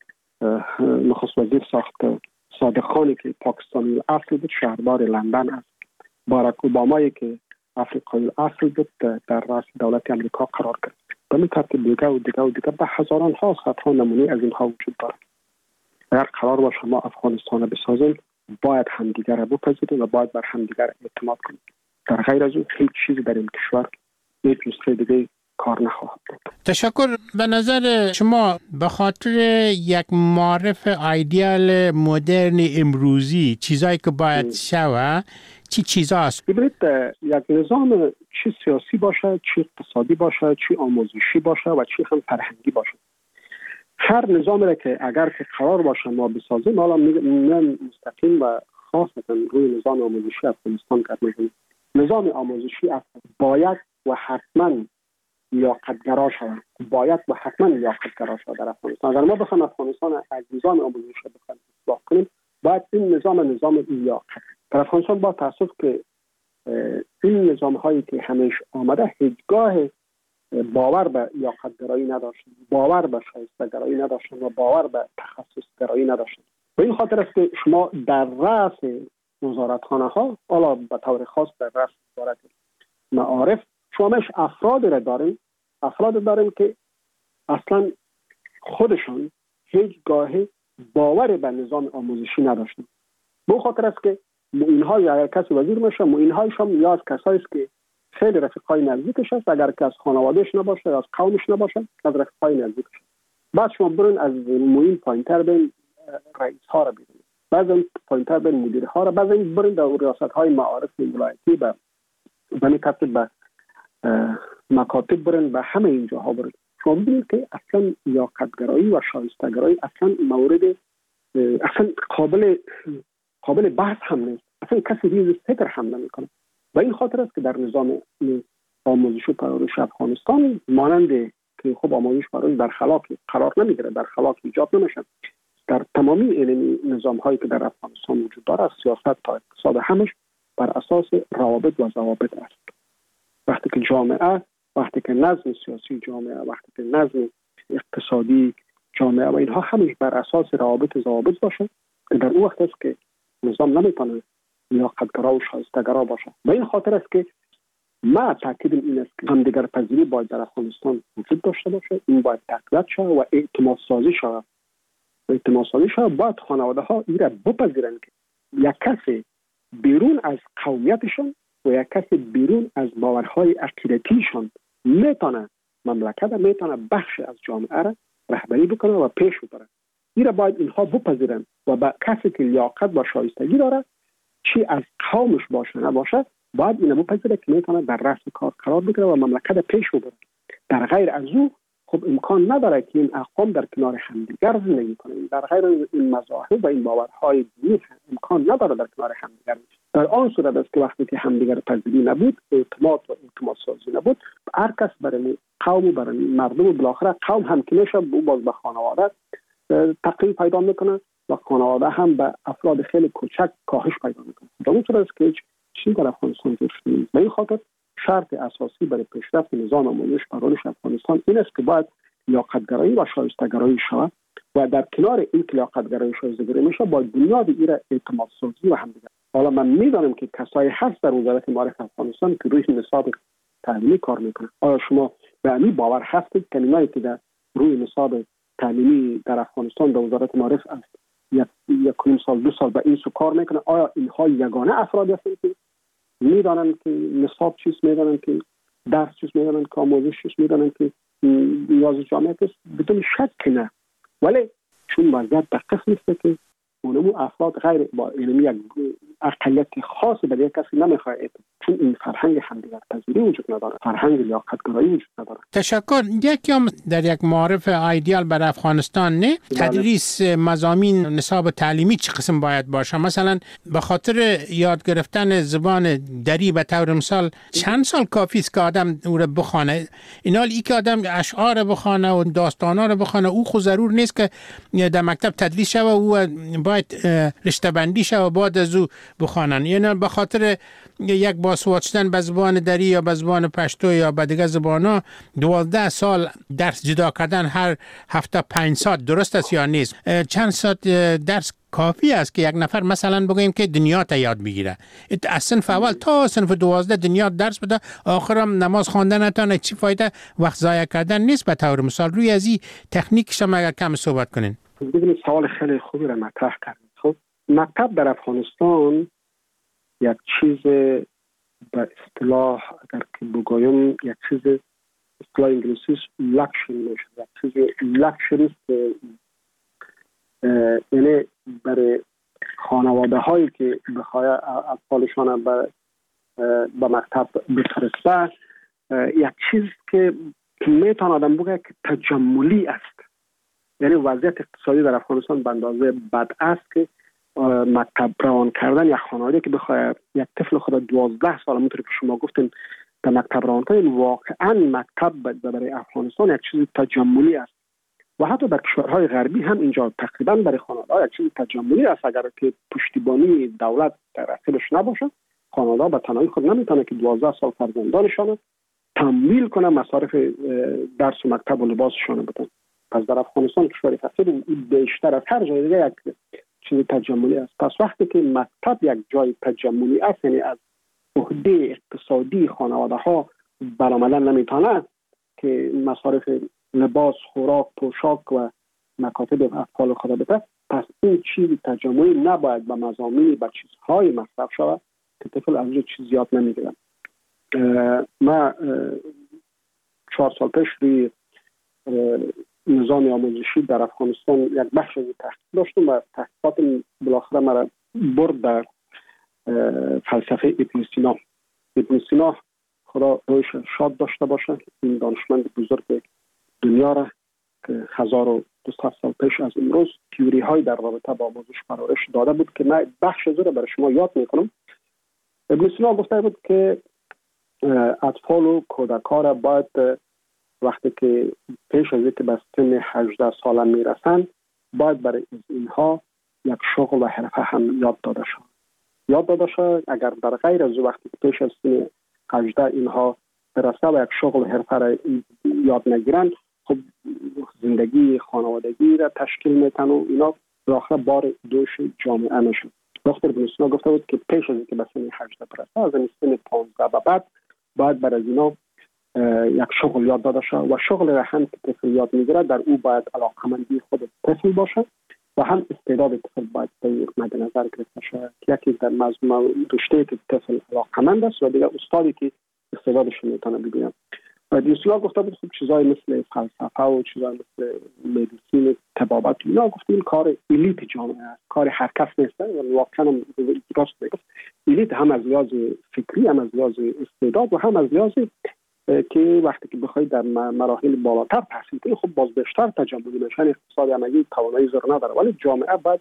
نخست وزیر ساخت، صادق خانی که پاکستانی اصل بود شهردار لندن است، باراک اوبامایی که افریقایی اصل بود در رأس دولت امریکا قرار گرفت. به این ترتیب دیگه و دیگه و دیگه به هزاران ها صدها نمونه از اینها وجود دارد. اگر قرار باشه ما افغانستان رو بسازیم، باید همدیگر رو بپذیریم و باید بر همدیگر اعتماد کنیم. در غیر از اون هیچ چیزی در این کشور هیچ نسخه دیگه کار نخواهد بود. تشکر. به نظر شما به خاطر یک معرف ایدئال مدرن امروزی چیزایی که باید شوه چی چیزاست؟ ببینید یک نظام چی سیاسی باشه، چی اقتصادی باشه، چی آموزشی باشه و چی هم فرهنگی باشه، هر نظامی را که اگر که قرار باشه ما بسازیم، حالا میگم مستقیم و خاصتا روی نظام آموزشی افغانستان کار میکنیم. نظام آموزشی باید و حتما لیاقت‌گرا شود، باید و حتما لیاقت‌گرا شود در افغانستان. اگر ما بخوایم افغانستان از نظام آموزشی بخوایم اصلاح کنیم، باید این نظام نظام لیاقت در افغانستان با تاسف که این نظام هایی که همیشه آمده هیچگاه باور به لیاقت‌گرایی نداشتن، باور به شایسته‌گرایی نداشتن و باور به تخصص‌گرایی نداشتن. و این خاطر است که شما در رأس وزارتخانه ها، حالا به طور خاص در رأس وزارت معارف، شما مش افراد را داریم، افراد داریم که اصلا خودشون هیچگاه باور به نظام آموزشی نداشتن. به خاطر است که اینها اگر کسی وزیر میشه، اینهایش هم یا از کسایی است که خیلی رفیقای نزدیکش است، اگر که از خانوادهش نباشه یا از قومش نباشه از رفیقای نزدیکش. بعد شما برین از موین پایینتر بین رئیس ها را ببینید، بعضی پایینتر بین مدیر ها را، بعضی برین در ریاست های معارف ولایتی به بنی ترتیب به مکاتب برین، به همه اینجا ها برین. شما ببینید که اصلا لیاقت‌گرایی و شایسته‌گرایی اصلا مورد اصلا قابل قابل بحث هم نیست، اصلا کسی ریز فکر هم نمیکنه. و این خاطر است که در نظام آموزش و پرورش افغانستان مانند که خب آموزش پرورش در خلاق قرار نمیگیره، در خلاق ایجاد نمیشه، در تمامی علمی نظام هایی که در افغانستان وجود داره، سیاست تا اقتصاد همش بر اساس روابط و ضوابط است. وقتی که جامعه، وقتی که نظم سیاسی جامعه، وقتی که نظم اقتصادی جامعه و اینها همش بر اساس روابط و ضوابط باشه، در اون وقت است که نظام نمیتونه لیاقت‌گرا و شایسته‌گرا باشه. به این خاطر است که ما تاکیدم این است که همدیگر پذیری باید در افغانستان وجود داشته باشه، این باید تقویت شود و اعتماد سازی شود. اعتماد سازی شود باید خانواده ها این را بپذیرند که یک کسی بیرون از قومیتشان و یک کسی بیرون از باورهای عقیدتیشان میتونه مملکت را، میتونه بخش از جامعه را رهبری بکنه و پیش ببره. این را باید اینها بپذیرند و با کسی که لیاقت و شایستگی داره، چی از قومش باشه نباشه، باید اینو بپذیره که میتونه در رأس کار قرار بگیره و مملکت پیش ببره. در غیر از او خب امکان نداره که این اقوام در کنار همدیگر زندگی کنند. در غیر این مذاهب و این باورهای دینی امکان نداره در کنار همدیگر. در آن صورت است که وقتی که همدیگر پذیری نبود، اعتماد و اعتماد سازی نبود، هر کس برای قوم و برای مردم و بالاخره قوم هم که میشه باز به خانواده تقریب پیدا میکنه و خانواده هم به افراد خیلی کوچک کاهش پیدا میکنه. در اون صورت است که هیچ چیزی در افغانستان جور شده نیست. به این خاطر شرط اساسی برای پیشرفت نظام آموزش پرورش افغانستان این است که باید لیاقت‌گرایی و شایسته‌گرایی شود و در کنار این که لیاقت‌گرایی و شایسته‌گرایی میشه باید بنیاد این اعتماد سازی و همدیگر. حالا من میدانم که کسایی هست در وزارت معارف افغانستان که روی نصاب تعلیمی کار میکنه. آیا شما به این باور هستید که اینایی که در روی نصاب تعلیمی در افغانستان در وزارت معارف است یک یک سال دو سال به این سو کار میکنه، آیا اینها یگانه افرادی هستند که میدانند که نصاب چیست، میدانند که درس چیست، میدانند که آموزش چیست، میدانند که نیاز جامعه است؟ بدون شک نه. ولی چون وضعیت به قسم است که اونمو افراد غیر با علمی یک اقلیت خاص برای کسی نمیخواد، چون این فرهنگ همدیگر پذیری وجود نداره، فرهنگ لیاقت‌گرایی وجود نداره. تشکر. یک یا در یک معارف ایدئال بر افغانستان نه تدریس مضامین نصاب تعلیمی چه قسم باید باشه؟ مثلا به خاطر یاد گرفتن زبان دری به طور مثال چند سال کافی است که آدم او را بخونه؟ اینال ای که آدم اشعار بخونه و داستانا را بخونه او خود ضرور نیست که در مکتب تدریس شوه، او باید رشته بندی شوه بعد از او بخوانن. یعنی به خاطر یک باسواد شدن به زبان دری یا به زبان پشتو یا به دیگر زبانا دوازده سال درس جدا کردن هر هفته پنج ساعت درست است یا نیست؟ چند ساعت درس کافی است که یک نفر مثلا بگوییم که دنیا تا یاد بگیره؟ از صنف اول تا صنف دوازده دنیا درس بده، آخرم نماز خواندن نتونه، چی فایده؟ وقت ضایع کردن نیست؟ به طور مثال روی از این تکنیک شما اگر کم صحبت کنین. ببینید سوال خیلی خوبی را مطرح کردید. خب مکتب در افغانستان یک چیز به اصطلاح اگر که بگویم یک چیز اصطلاح انگلیسیش لکشری میشه، یک چیز لکشری است، یعنی برای خانواده هایی که بخواه اطفالشان به به مکتب بفرسته یک چیز که میتونه آدم بگه که تجملی است. یعنی وضعیت اقتصادی در افغانستان به اندازه بد است که مکتب روان کردن یک خانواده که بخواد یک طفل خود دوازده سال همونطور که شما گفتین در مکتب روان کنین، واقعا مکتب برای افغانستان یک چیز تجملی است و حتی در کشورهای غربی هم اینجا تقریبا برای خانواده یک چیز تجملی است. اگر که پشتیبانی دولت در اصلش نباشه، خانواده به تنهایی خود نمیتونه که دوازده سال فرزندانشان تمویل کنه مصارف درس و مکتب و لباسشان بدن. پس در افغانستان کشور فقیر بیشتر از هر جای دیگه یک چیز تجملی است. پس وقتی که مکتب یک جای تجملی است، یعنی از عهده اقتصادی خانواده ها برآمدن نمیتونه که مصارف لباس، خوراک، پوشاک و مکاتب اطفال خود بده، پس این چیز تجمعی نباید به مضامین به چیزهای مصرف شود که طفل از اون چیز یاد نمیگیره. ما چهار سال پیش روی نظام آموزشی در افغانستان یک بخش از تحقیق داشتم و تحقیقات بالاخره مرا برد در فلسفه ابن سینا. ابن سینا خدا رویش شاد داشته باشه، این دانشمند بزرگ دنیا را که هزار و دویست سال پیش از امروز تیوری های در رابطه با آموزش پرورش داده بود که من بخش از رو برای شما یاد میکنم. ابن سینا گفته بود که اطفال و کودکان را باید وقتی که پیش از اینکه به سن هجده ساله میرسند باید برای اینها یک شغل و حرفه هم یاد داده شد. یاد داده شد اگر در غیر از وقتی که پیش از سن هجده اینها برسه و یک شغل و حرفه را یاد نگیرند، خب زندگی خانوادگی را تشکیل میتن و اینا بالاخره بار دوش جامعه میشن. دکتر ابن سینا گفته بود که پیش از اینکه به سن هجده برسه از این سن پانزده به بعد باید برای اینا یک شغل یاد داده شد و شغل را هم که طفل یاد میگیره در او باید علاقمندی خود طفل باشه و هم استعداد طفل باید مد نظر گرفته شود. یکی در مضمون رشته که طفل علاقمند است و دیگر استادی که استعدادش میتونه ببینه. و دیوسلا گفته بود خب چیزای مثل فلسفه و چیزای مثل مدیسین، طبابت، اینا گفت این کار الیت جامعه است، کار هر کس نیست. و واقعا درست میگه. الیت هم از لحاظ فکری، هم از لحاظ استعداد و هم از لحاظ که وقتی که بخواید در مراحل بالاتر تحصیل کنید خب باز بیشتر تجمعی میشن. اقتصاد عملی توانایی زر نداره، ولی جامعه باید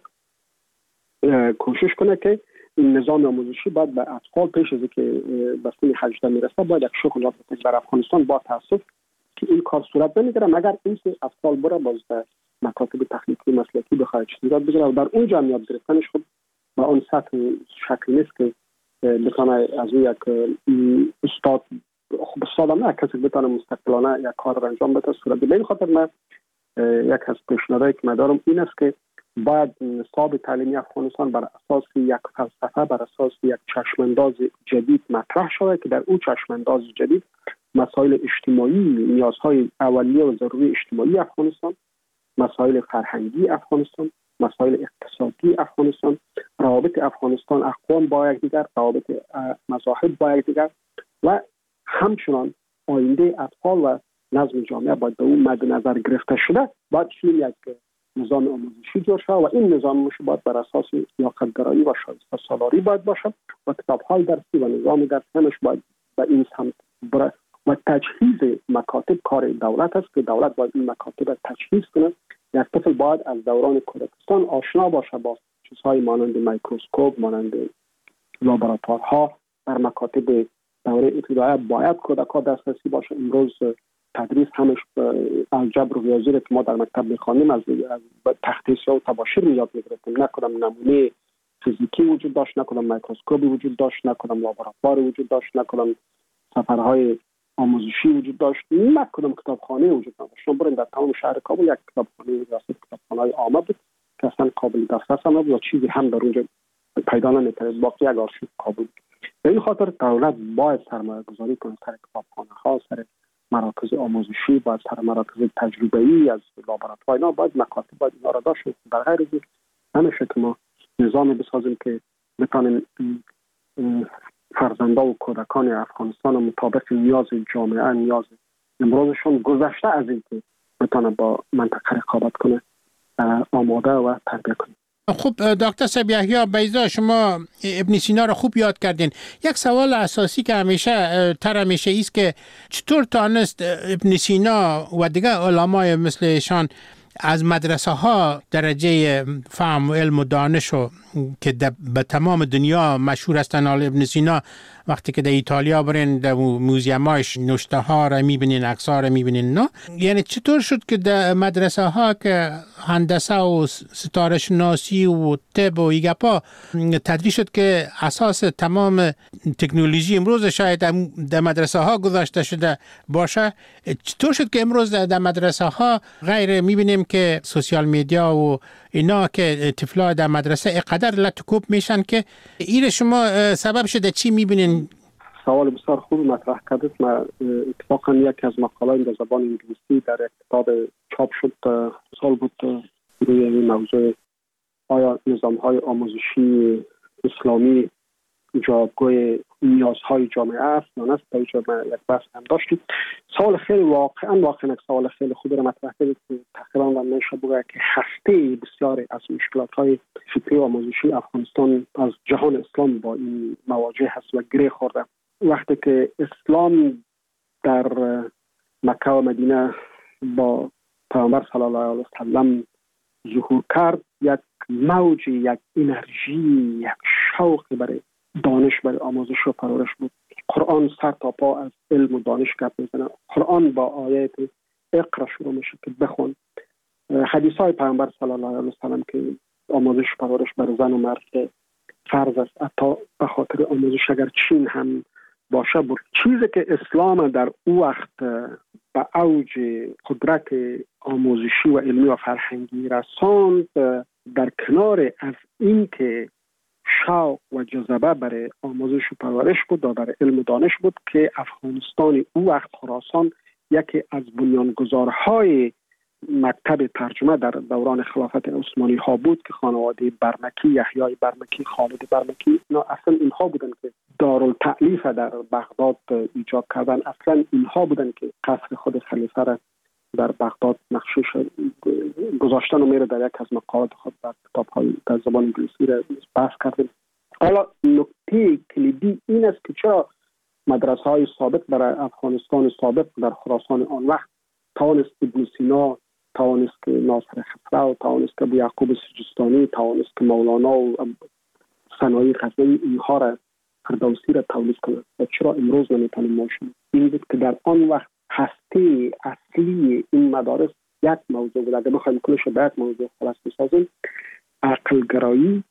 کوشش کنه که این نظام آموزشی باید به اطفال پیش از اینکه به سن هجده میرسه باید یک شغل یاد بده. در افغانستان با تاسف که این کار صورت نمیگیره مگر اینکه اطفال بره باز در مکاتب تخلیقی مسلکی بخواد چیز یاد بگیره و در اونجا هم یاد گرفتنش خب با اون سطح شکل نیست که بتونه از اون یک استاد خب استادم نه کسی بتونه مستقلانه یک کار را انجام بده صورت بگیره. این خاطر من یک از پیشنهادایی که من دارم این است که باید نصاب تعلیمی افغانستان بر اساس یک فلسفه، بر اساس یک چشمانداز جدید مطرح شود که در اون چشمانداز جدید مسائل اجتماعی، نیازهای اولیه و ضروری اجتماعی افغانستان، مسائل فرهنگی افغانستان، مسائل اقتصادی افغانستان، روابط افغانستان اقوام با یکدیگر، روابط مذاهب با یکدیگر و همچنان آینده اطفال و نظم جامعه باید به اون مد نظر گرفته شده. باید چنین یک نظام آموزشی جور شد و این نظام آموزشی باید بر اساس لیاقت‌گرایی و شایسته سالاری باید باشد و کتاب‌های درسی و نظام درسی همش باید به این سمت بره و تجهیز مکاتب کار دولت است که دولت باید این مکاتب را تجهیز کنه. یک طفل باید از دوران کودکستان آشنا باشه با چیزهای مانند میکروسکوپ، مانند لابراتوارها. در مکاتب دوره ابتدایی باید کودک‌ها دسترسی باشه. امروز تدریس همش الجبر و ریاضی را که ما در مکتب می‌خوانیم از تخته‌سازی و تباشیر یاد می‌گرفتیم. نه کدام نمونه فیزیکی وجود داشت، نه کدام میکروسکوپی وجود داشت، نه کدام لابراتوار وجود داشت، نه کدام سفرهای آموزشی وجود داشت، نه کدام کتابخانه وجود نداشت. شما برید در تمام شهر کابل یک کتابخانه ریاست کتابخانه‌های عامه بود که اصلا قابل دسترس نبود و چیزی هم در اونجا پیدا نمی‌کرد. باقی یک آرشیو کابل. به این خاطر دولت باید سرمایه‌گذاری کنه سر کتابخانه‌ها، سر مراکز آموزشی، باید سر مراکز تجربه‌ای از لابراتوار اینا باید مکاتب باید اینا را داشت. در غیر از این همیشه که ما نظامی بسازیم که بتانیم فرزنده و کودکان افغانستان مطابق نیاز جامعه، نیاز امروزشون گذشته از این که بتانه با منطقه رقابت کنه آماده و تربیت کنه. خب دکتر صاحب یحیی بیضا، شما ابن سینا رو خوب یاد کردین. یک سوال اساسی که همیشه تر همیشه ایست که چطور تانست ابن سینا و دیگه علمای مثل ایشان از مدرسه ها درجه فهم و علم و دانش و که به تمام دنیا مشهور هستن. ابن سینا وقتی که در ایتالیا برین در موزیماش نوشته ها را میبینین، عکس ها را میبینین. نه یعنی چطور شد که در مدرسه ها که هندسه و ستاره شناسی و طب و ایگپا تدریس شد که اساس تمام تکنولوژی امروز شاید در مدرسه ها گذاشته شده باشه، چطور شد که امروز در مدرسه ها غیر میبینیم که سوشیال میدیا و اینا که طفلا در مدرسه اقدر لطکوب میشن که این شما سبب شده چی میبینین؟ سوال بسیار خوب مطرح کردید. من اتفاقا یکی از مقاله‌ام در زبان انگلیسی در یک کتاب چاپ شد سال بود روی این موضوع، آیا نظام‌های آموزشی اسلامی جوابگوی نیازهای جامعه است یا نه؟ در اینجا من یک بحث هم داشتیم. سوال خیلی واقعا واقعا یک سوال خیلی خوبی را مطرح کردید که تقریبا میشه بگه که هسته بسیاری از مشکلات‌های فکری و آموزشی افغانستان از جهان اسلام با این مواجه هست و گره خورده. وقتی که اسلام در مکه و مدینه با پیامبر صلی الله علیه و سلم ظهور کرد، یک موج، یک انرژی، یک شوق برای دانش، برای آموزش و پرورش بود. قرآن سر تا پا از علم و دانش گپ میزنه. قرآن با آیات اقرا شروع میشه که بخون. حدیث های پیامبر صلی الله علیه و سلم که آموزش و پرورش بر زن و مرد فرض است، حتی به خاطر آموزش اگر چین هم باشه بود. چیزی که اسلام در او وقت به اوج قدرت آموزشی و علمی و فرهنگی رساند، در کنار از این که شوق و جذبه برای آموزش و پرورش بود و برای علم و دانش بود که افغانستان او وقت خراسان یکی از بنیانگذارهای مکتب ترجمه در دوران خلافت عثمانی ها بود که خانواده برمکی، یحیای برمکی، خالد برمکی، اینا اصلا اینها بودن که دارالتألیف در بغداد ایجاد کردن. اصلا اینها بودن که قصر خود خلیفه را در بغداد نقشش گذاشتن و میره در یک از مقالات خود در کتاب‌های در زبان انگلیسی را بحث کردیم. حالا نکته کلیدی این است که چرا مدرسه‌های سابق برای افغانستان سابق در خراسان آن وقت توانست ابن سینا، توانست که ناصر خسرو، توانست که ابو یعقوب سجستانی، توانست که مولانا و ثنایی غزنوی اینها را فردوسی را تولید کنه و چرا امروز نمیتونیم ماشین؟ این بود که در آن وقت هسته اصلی این مدارس یک موضوع بود. اگر بخوایم کلش رو به یک موضوع خلاص بسازیم، عقلگرایی،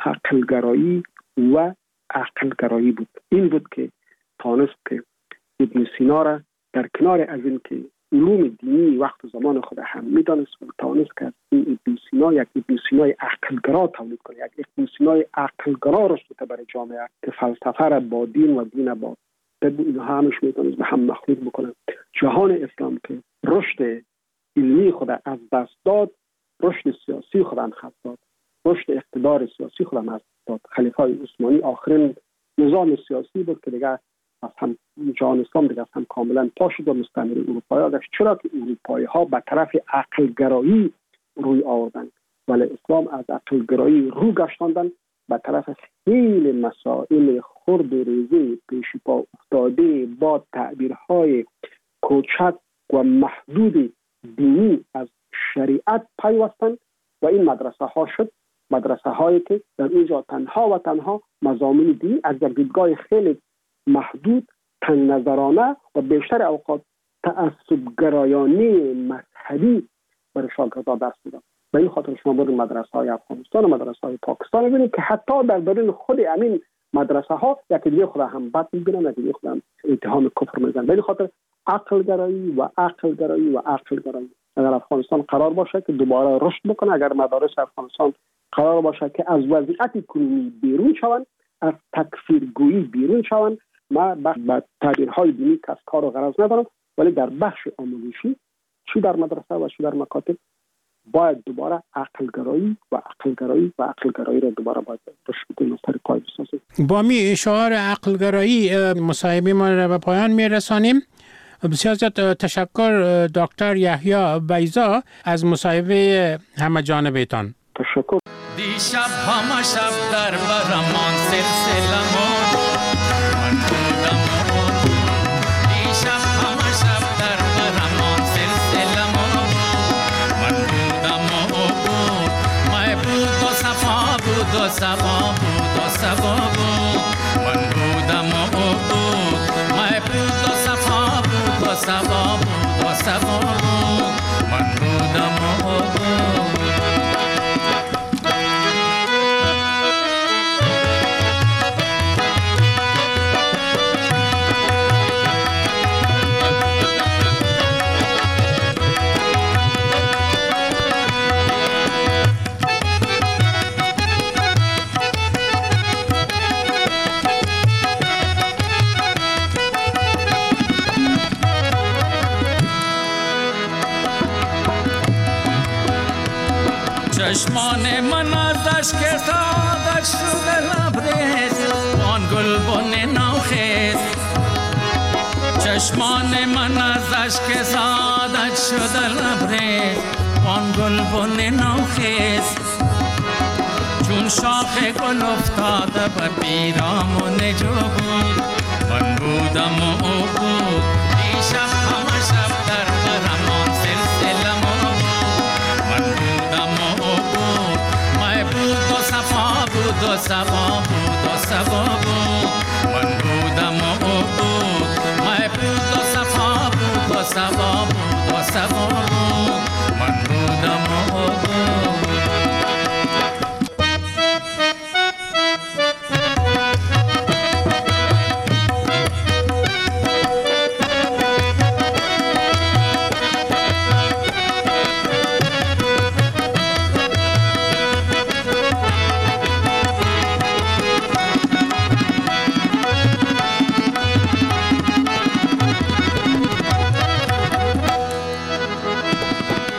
عقلگرایی و عقلگرایی بود. این بود که توانست که ابن سینا را در کنار از این که علوم دینی وقت و زمان خود هم میدانست و توانست که این ابن سینا یک ابن سینای عقلگرا تولید کنه، یک ابن سینای عقلگرا رشد بده برای جامعه که فلسفه را با دین و دین با اینها همش میتونست به هم مخلوط بکنه. جهان اسلام که رشد علمی خود از دست داد، رشد سیاسی خود هم خط داد، رشد اقتدار سیاسی خود هم از داد. خلیفه عثمانی آخرین نظام سیاسی بود که دیگه از هم جهان اسلام دیگه از هم کاملا پا شد و مستعمره اروپایی ها داشت. چرا که اروپایی ها به طرف عقلگرایی روی آوردن ولی اسلام از عقلگرایی رو گشتاندن به طرف خیلی مسائل خرد و ریزی پیشی پا افتاده با تعبیرهای کوچک و محدود دینی از شریعت پیوستن و این مدرسه ها شد مدرسه هایی که در اینجا تنها و تنها مضامین دینی از دیدگاه خیلی محدود، تنگ نظرانه و بیشتر اوقات تعصب گرایانه مذهبی برای شاگردان درس میدن. به این خاطر شما برید مدرسه های افغانستان و مدرسه های پاکستان ببینید که حتی در درون خود همین مدرسه ها یکی دیگه خود هم بد میبینن، یکی دیگه خود هم اتهام کفر میزنن. به این خاطر عقل گرایی و عقل گرایی و عقل گرایی. اگر افغانستان قرار باشه که دوباره رشد بکنه، اگر مدارس افغانستان قرار باشه که از وضعیت کنونی بیرون شوند، از تکفیرگویی بیرون شوند، ما با تعبیرهای دینی که از کار و غرض ندارم، ولی در بخش آموزشی چی در مدرسه و چی در مکاتب باید دوباره عقلگرایی و عقلگرایی و عقلگرایی را دوباره باید رشد بدیم و سر پای بسازیم. با می اشعار عقلگرایی مصاحبه ما را به پایان میرسانیم. بسیار زیاد تشکر دکتر یحیی بیضا از مصاحبه همه جانبه‌تان. تشکر. دیشب همه شب در برمان سلسله مون من بودم دیشب همه شب در برمان سلسله مون من بودم مای بود و صفا بود و صفا بود و صفا بود من بودم مای بود و صفا بود و صفا بود و صفا بود من بودم چشمان من ازش که سادت شده لبریز آن گلبن نوخیز چشمان من ازش که سادت شده لبریز آن گلبن نوخیز چون شاخ گل افتاده به پیرامون جو بود من بودم و او بود دیشب همه شب در برمان سلسله بود من بودم و او بود مای بود و صفا بود و صفا